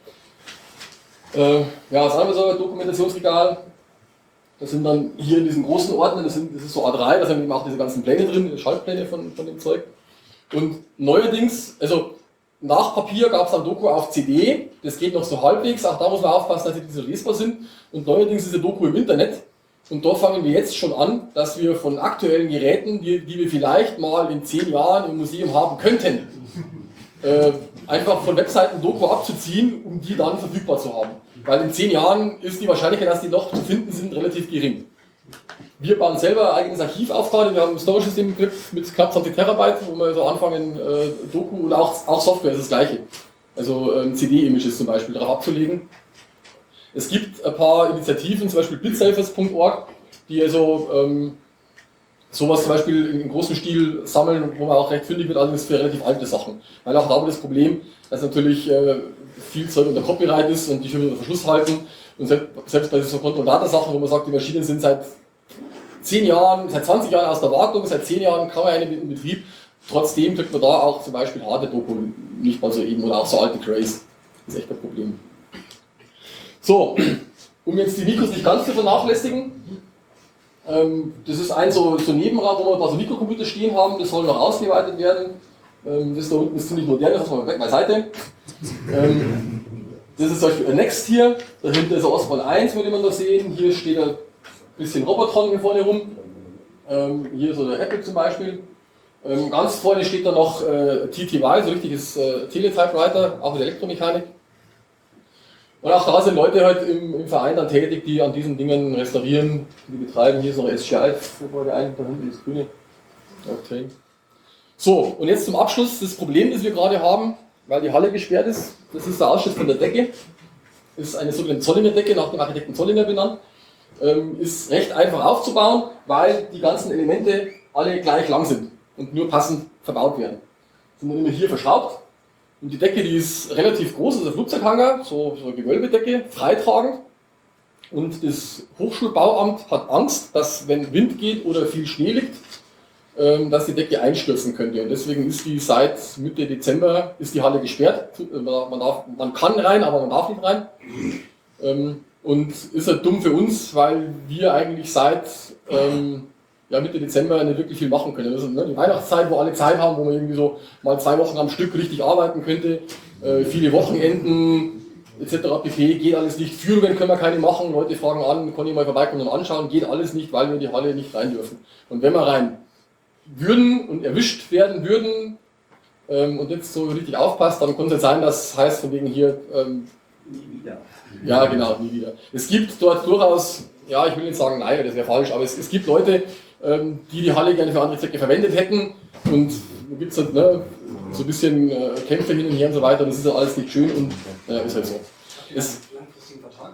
Äh, ja, das andere so ein Dokumentationsregal. Das sind dann hier in diesen großen Ordnern, das, sind, das ist so A drei, da sind eben auch diese ganzen Pläne drin, die Schaltpläne von, von dem Zeug. Und neuerdings, also nach Papier gab es dann Doku auf C D, das geht noch so halbwegs, auch da muss man aufpassen, dass die nicht so lesbar sind. Und neuerdings ist der Doku im Internet. Und da fangen wir jetzt schon an, dass wir von aktuellen Geräten, die, die wir vielleicht mal in zehn Jahren im Museum haben könnten, äh, einfach von Webseiten Doku abzuziehen, um die dann verfügbar zu haben. Weil in zehn Jahren ist die Wahrscheinlichkeit, dass die noch zu finden sind, relativ gering. Wir bauen selber ein eigenes Archiv auf gerade, wir haben ein Storage-System mit knapp zwanzig Terabyte, wo wir so anfangen, äh, Doku und auch, auch Software ist das gleiche. Also ähm, C D-Images zum Beispiel darauf abzulegen. Es gibt ein paar Initiativen, zum Beispiel bitsafers punkt org, die also ähm, sowas zum Beispiel in großem Stil sammeln, wo man auch recht fündig wird, allerdings für relativ alte Sachen. Weil auch da haben wir das Problem, dass natürlich äh, viel Zeug unter Copyright ist und die schon unter Verschluss halten. Und selbst, selbst bei so Control-Data-Sachen, wo man sagt, die Maschinen sind seit zehn Jahren, seit zwanzig Jahren aus der Wartung, seit zehn Jahren kann man eine in Betrieb. Trotzdem kriegt man da auch zum Beispiel harte Doku nicht mal so eben oder auch so alte Crays. Das ist echt ein Problem. So, um jetzt die Mikros nicht ganz zu vernachlässigen, ähm, das ist ein so, so Nebenraum, wo wir ein paar so Mikrocomputer stehen haben, das soll noch ausgeweitet werden. Ähm, das da unten ist ziemlich modern, das lassen wir weg beiseite. Ähm, das ist zum Beispiel ein Next hier, dahinter ist ein Osborne eins, würde man da sehen, hier steht ein bisschen Robotron hier vorne rum, ähm, hier so der Apple zum Beispiel. Ähm, ganz vorne steht da noch äh, T T Y, so richtiges äh, Teletypewriter, auch mit Elektromechanik. Und auch da sind Leute halt im, im Verein dann tätig, die an diesen Dingen restaurieren, die betreiben. Hier ist noch ein S G I-Gebäude, ein, da hinten ist grüne. Okay. So, und jetzt zum Abschluss das Problem, das wir gerade haben, weil die Halle gesperrt ist. Das ist der Ausschnitt von der Decke. Das ist eine sogenannte Zollinger-Decke, nach dem Architekten Zollinger benannt. Ähm, ist recht einfach aufzubauen, weil die ganzen Elemente alle gleich lang sind und nur passend verbaut werden. Sind dann immer hier verschraubt. Und die Decke, die ist relativ groß, das ist ein Flugzeughanger, so, so eine Gewölbedecke, freitragend. Und das Hochschulbauamt hat Angst, dass wenn Wind geht oder viel Schnee liegt, ähm, dass die Decke einstürzen könnte. Und deswegen ist die seit Mitte Dezember ist die Halle gesperrt. Man, darf, man kann rein, aber man darf nicht rein. Ähm, und ist halt dumm für uns, weil wir eigentlich seit ähm, ja, Mitte Dezember nicht wirklich viel machen können. Das ist, ne, die Weihnachtszeit, wo alle Zeit haben, wo man irgendwie so mal zwei Wochen am Stück richtig arbeiten könnte, äh, viele Wochenenden et cetera pp. Geht alles nicht. Führungen können wir keine machen. Leute fragen an, kann ich mal vorbeikommen und anschauen. Geht alles nicht, weil wir in die Halle nicht rein dürfen. Und wenn wir rein würden und erwischt werden würden ähm, und jetzt so richtig aufpasst, dann könnte es sein, dass heißt von wegen hier ähm, Nie wieder. ja, genau, nie wieder. Es gibt dort durchaus, ja, ich will nicht sagen, nein, das wäre falsch, aber es, es gibt Leute, ähm, die die Halle gerne für andere Zwecke verwendet hätten und da gibt es halt ne, so ein bisschen äh, Kämpfe hin und her und so weiter, das ist ja alles nicht schön und ja, ist halt so. Es, Langfristigen Vertrag?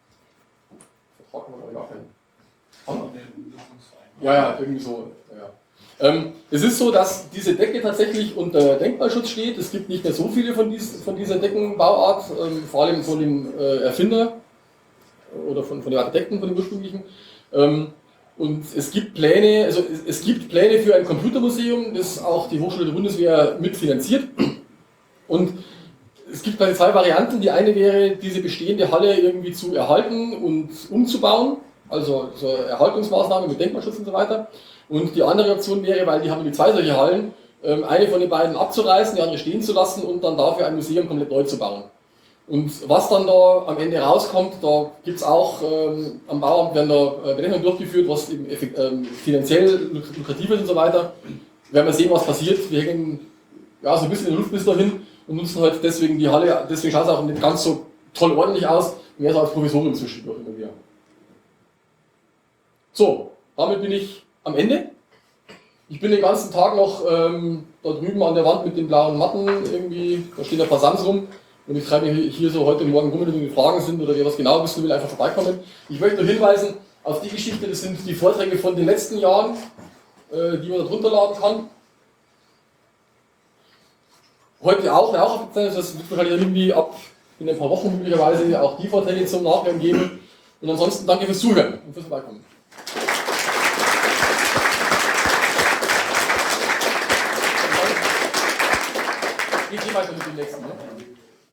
Vertrag haben wir gar keinen. Ja, ja, irgendwie so. Ja. Ähm, es ist so, dass diese Decke tatsächlich unter Denkmalschutz steht. Es gibt nicht mehr so viele von, dies, von dieser Deckenbauart, ähm, vor allem von dem äh, Erfinder oder von, von den Architekten, von dem ursprünglichen. Ähm, und es gibt Pläne, also es, es gibt Pläne für ein Computermuseum, das auch die Hochschule der Bundeswehr mitfinanziert. Und es gibt quasi zwei Varianten. Die eine wäre, diese bestehende Halle irgendwie zu erhalten und umzubauen, also so Erhaltungsmaßnahmen mit Denkmalschutz und so weiter. Und die andere Option wäre, weil die haben die zwei solche Hallen, eine von den beiden abzureißen, die andere stehen zu lassen und dann dafür ein Museum komplett neu zu bauen. Und was dann da am Ende rauskommt, da gibt es auch ähm, am Bauamt werden da Berechnungen durchgeführt, was eben ähm, finanziell lukrativ ist und so weiter. Wir werden sehen, was passiert. Wir hängen ja, so ein bisschen in der Luft bis dahin und nutzen halt deswegen die Halle, deswegen schaut es auch nicht ganz so toll ordentlich aus, mehr so als Provisorium zwischendurch immer wieder. So, damit bin ich am Ende. Ich bin den ganzen Tag noch ähm, da drüben an der Wand mit den blauen Matten, irgendwie, da stehen ein paar Sams rum und ich treibe hier so heute Morgen rum, wenn Fragen sind oder wer was genau wissen will, einfach vorbeikommen. Ich möchte nur hinweisen auf die Geschichte, das sind die Vorträge von den letzten Jahren, äh, die man da drunter laden kann. heute auch nachgezeichnet, das wird wahrscheinlich irgendwie ab in ein paar Wochen möglicherweise auch die Vorträge zum Nachhören geben. Und ansonsten danke fürs Zuhören und fürs Vorbeikommen. Geht hier weiter mit dem nächsten, ne?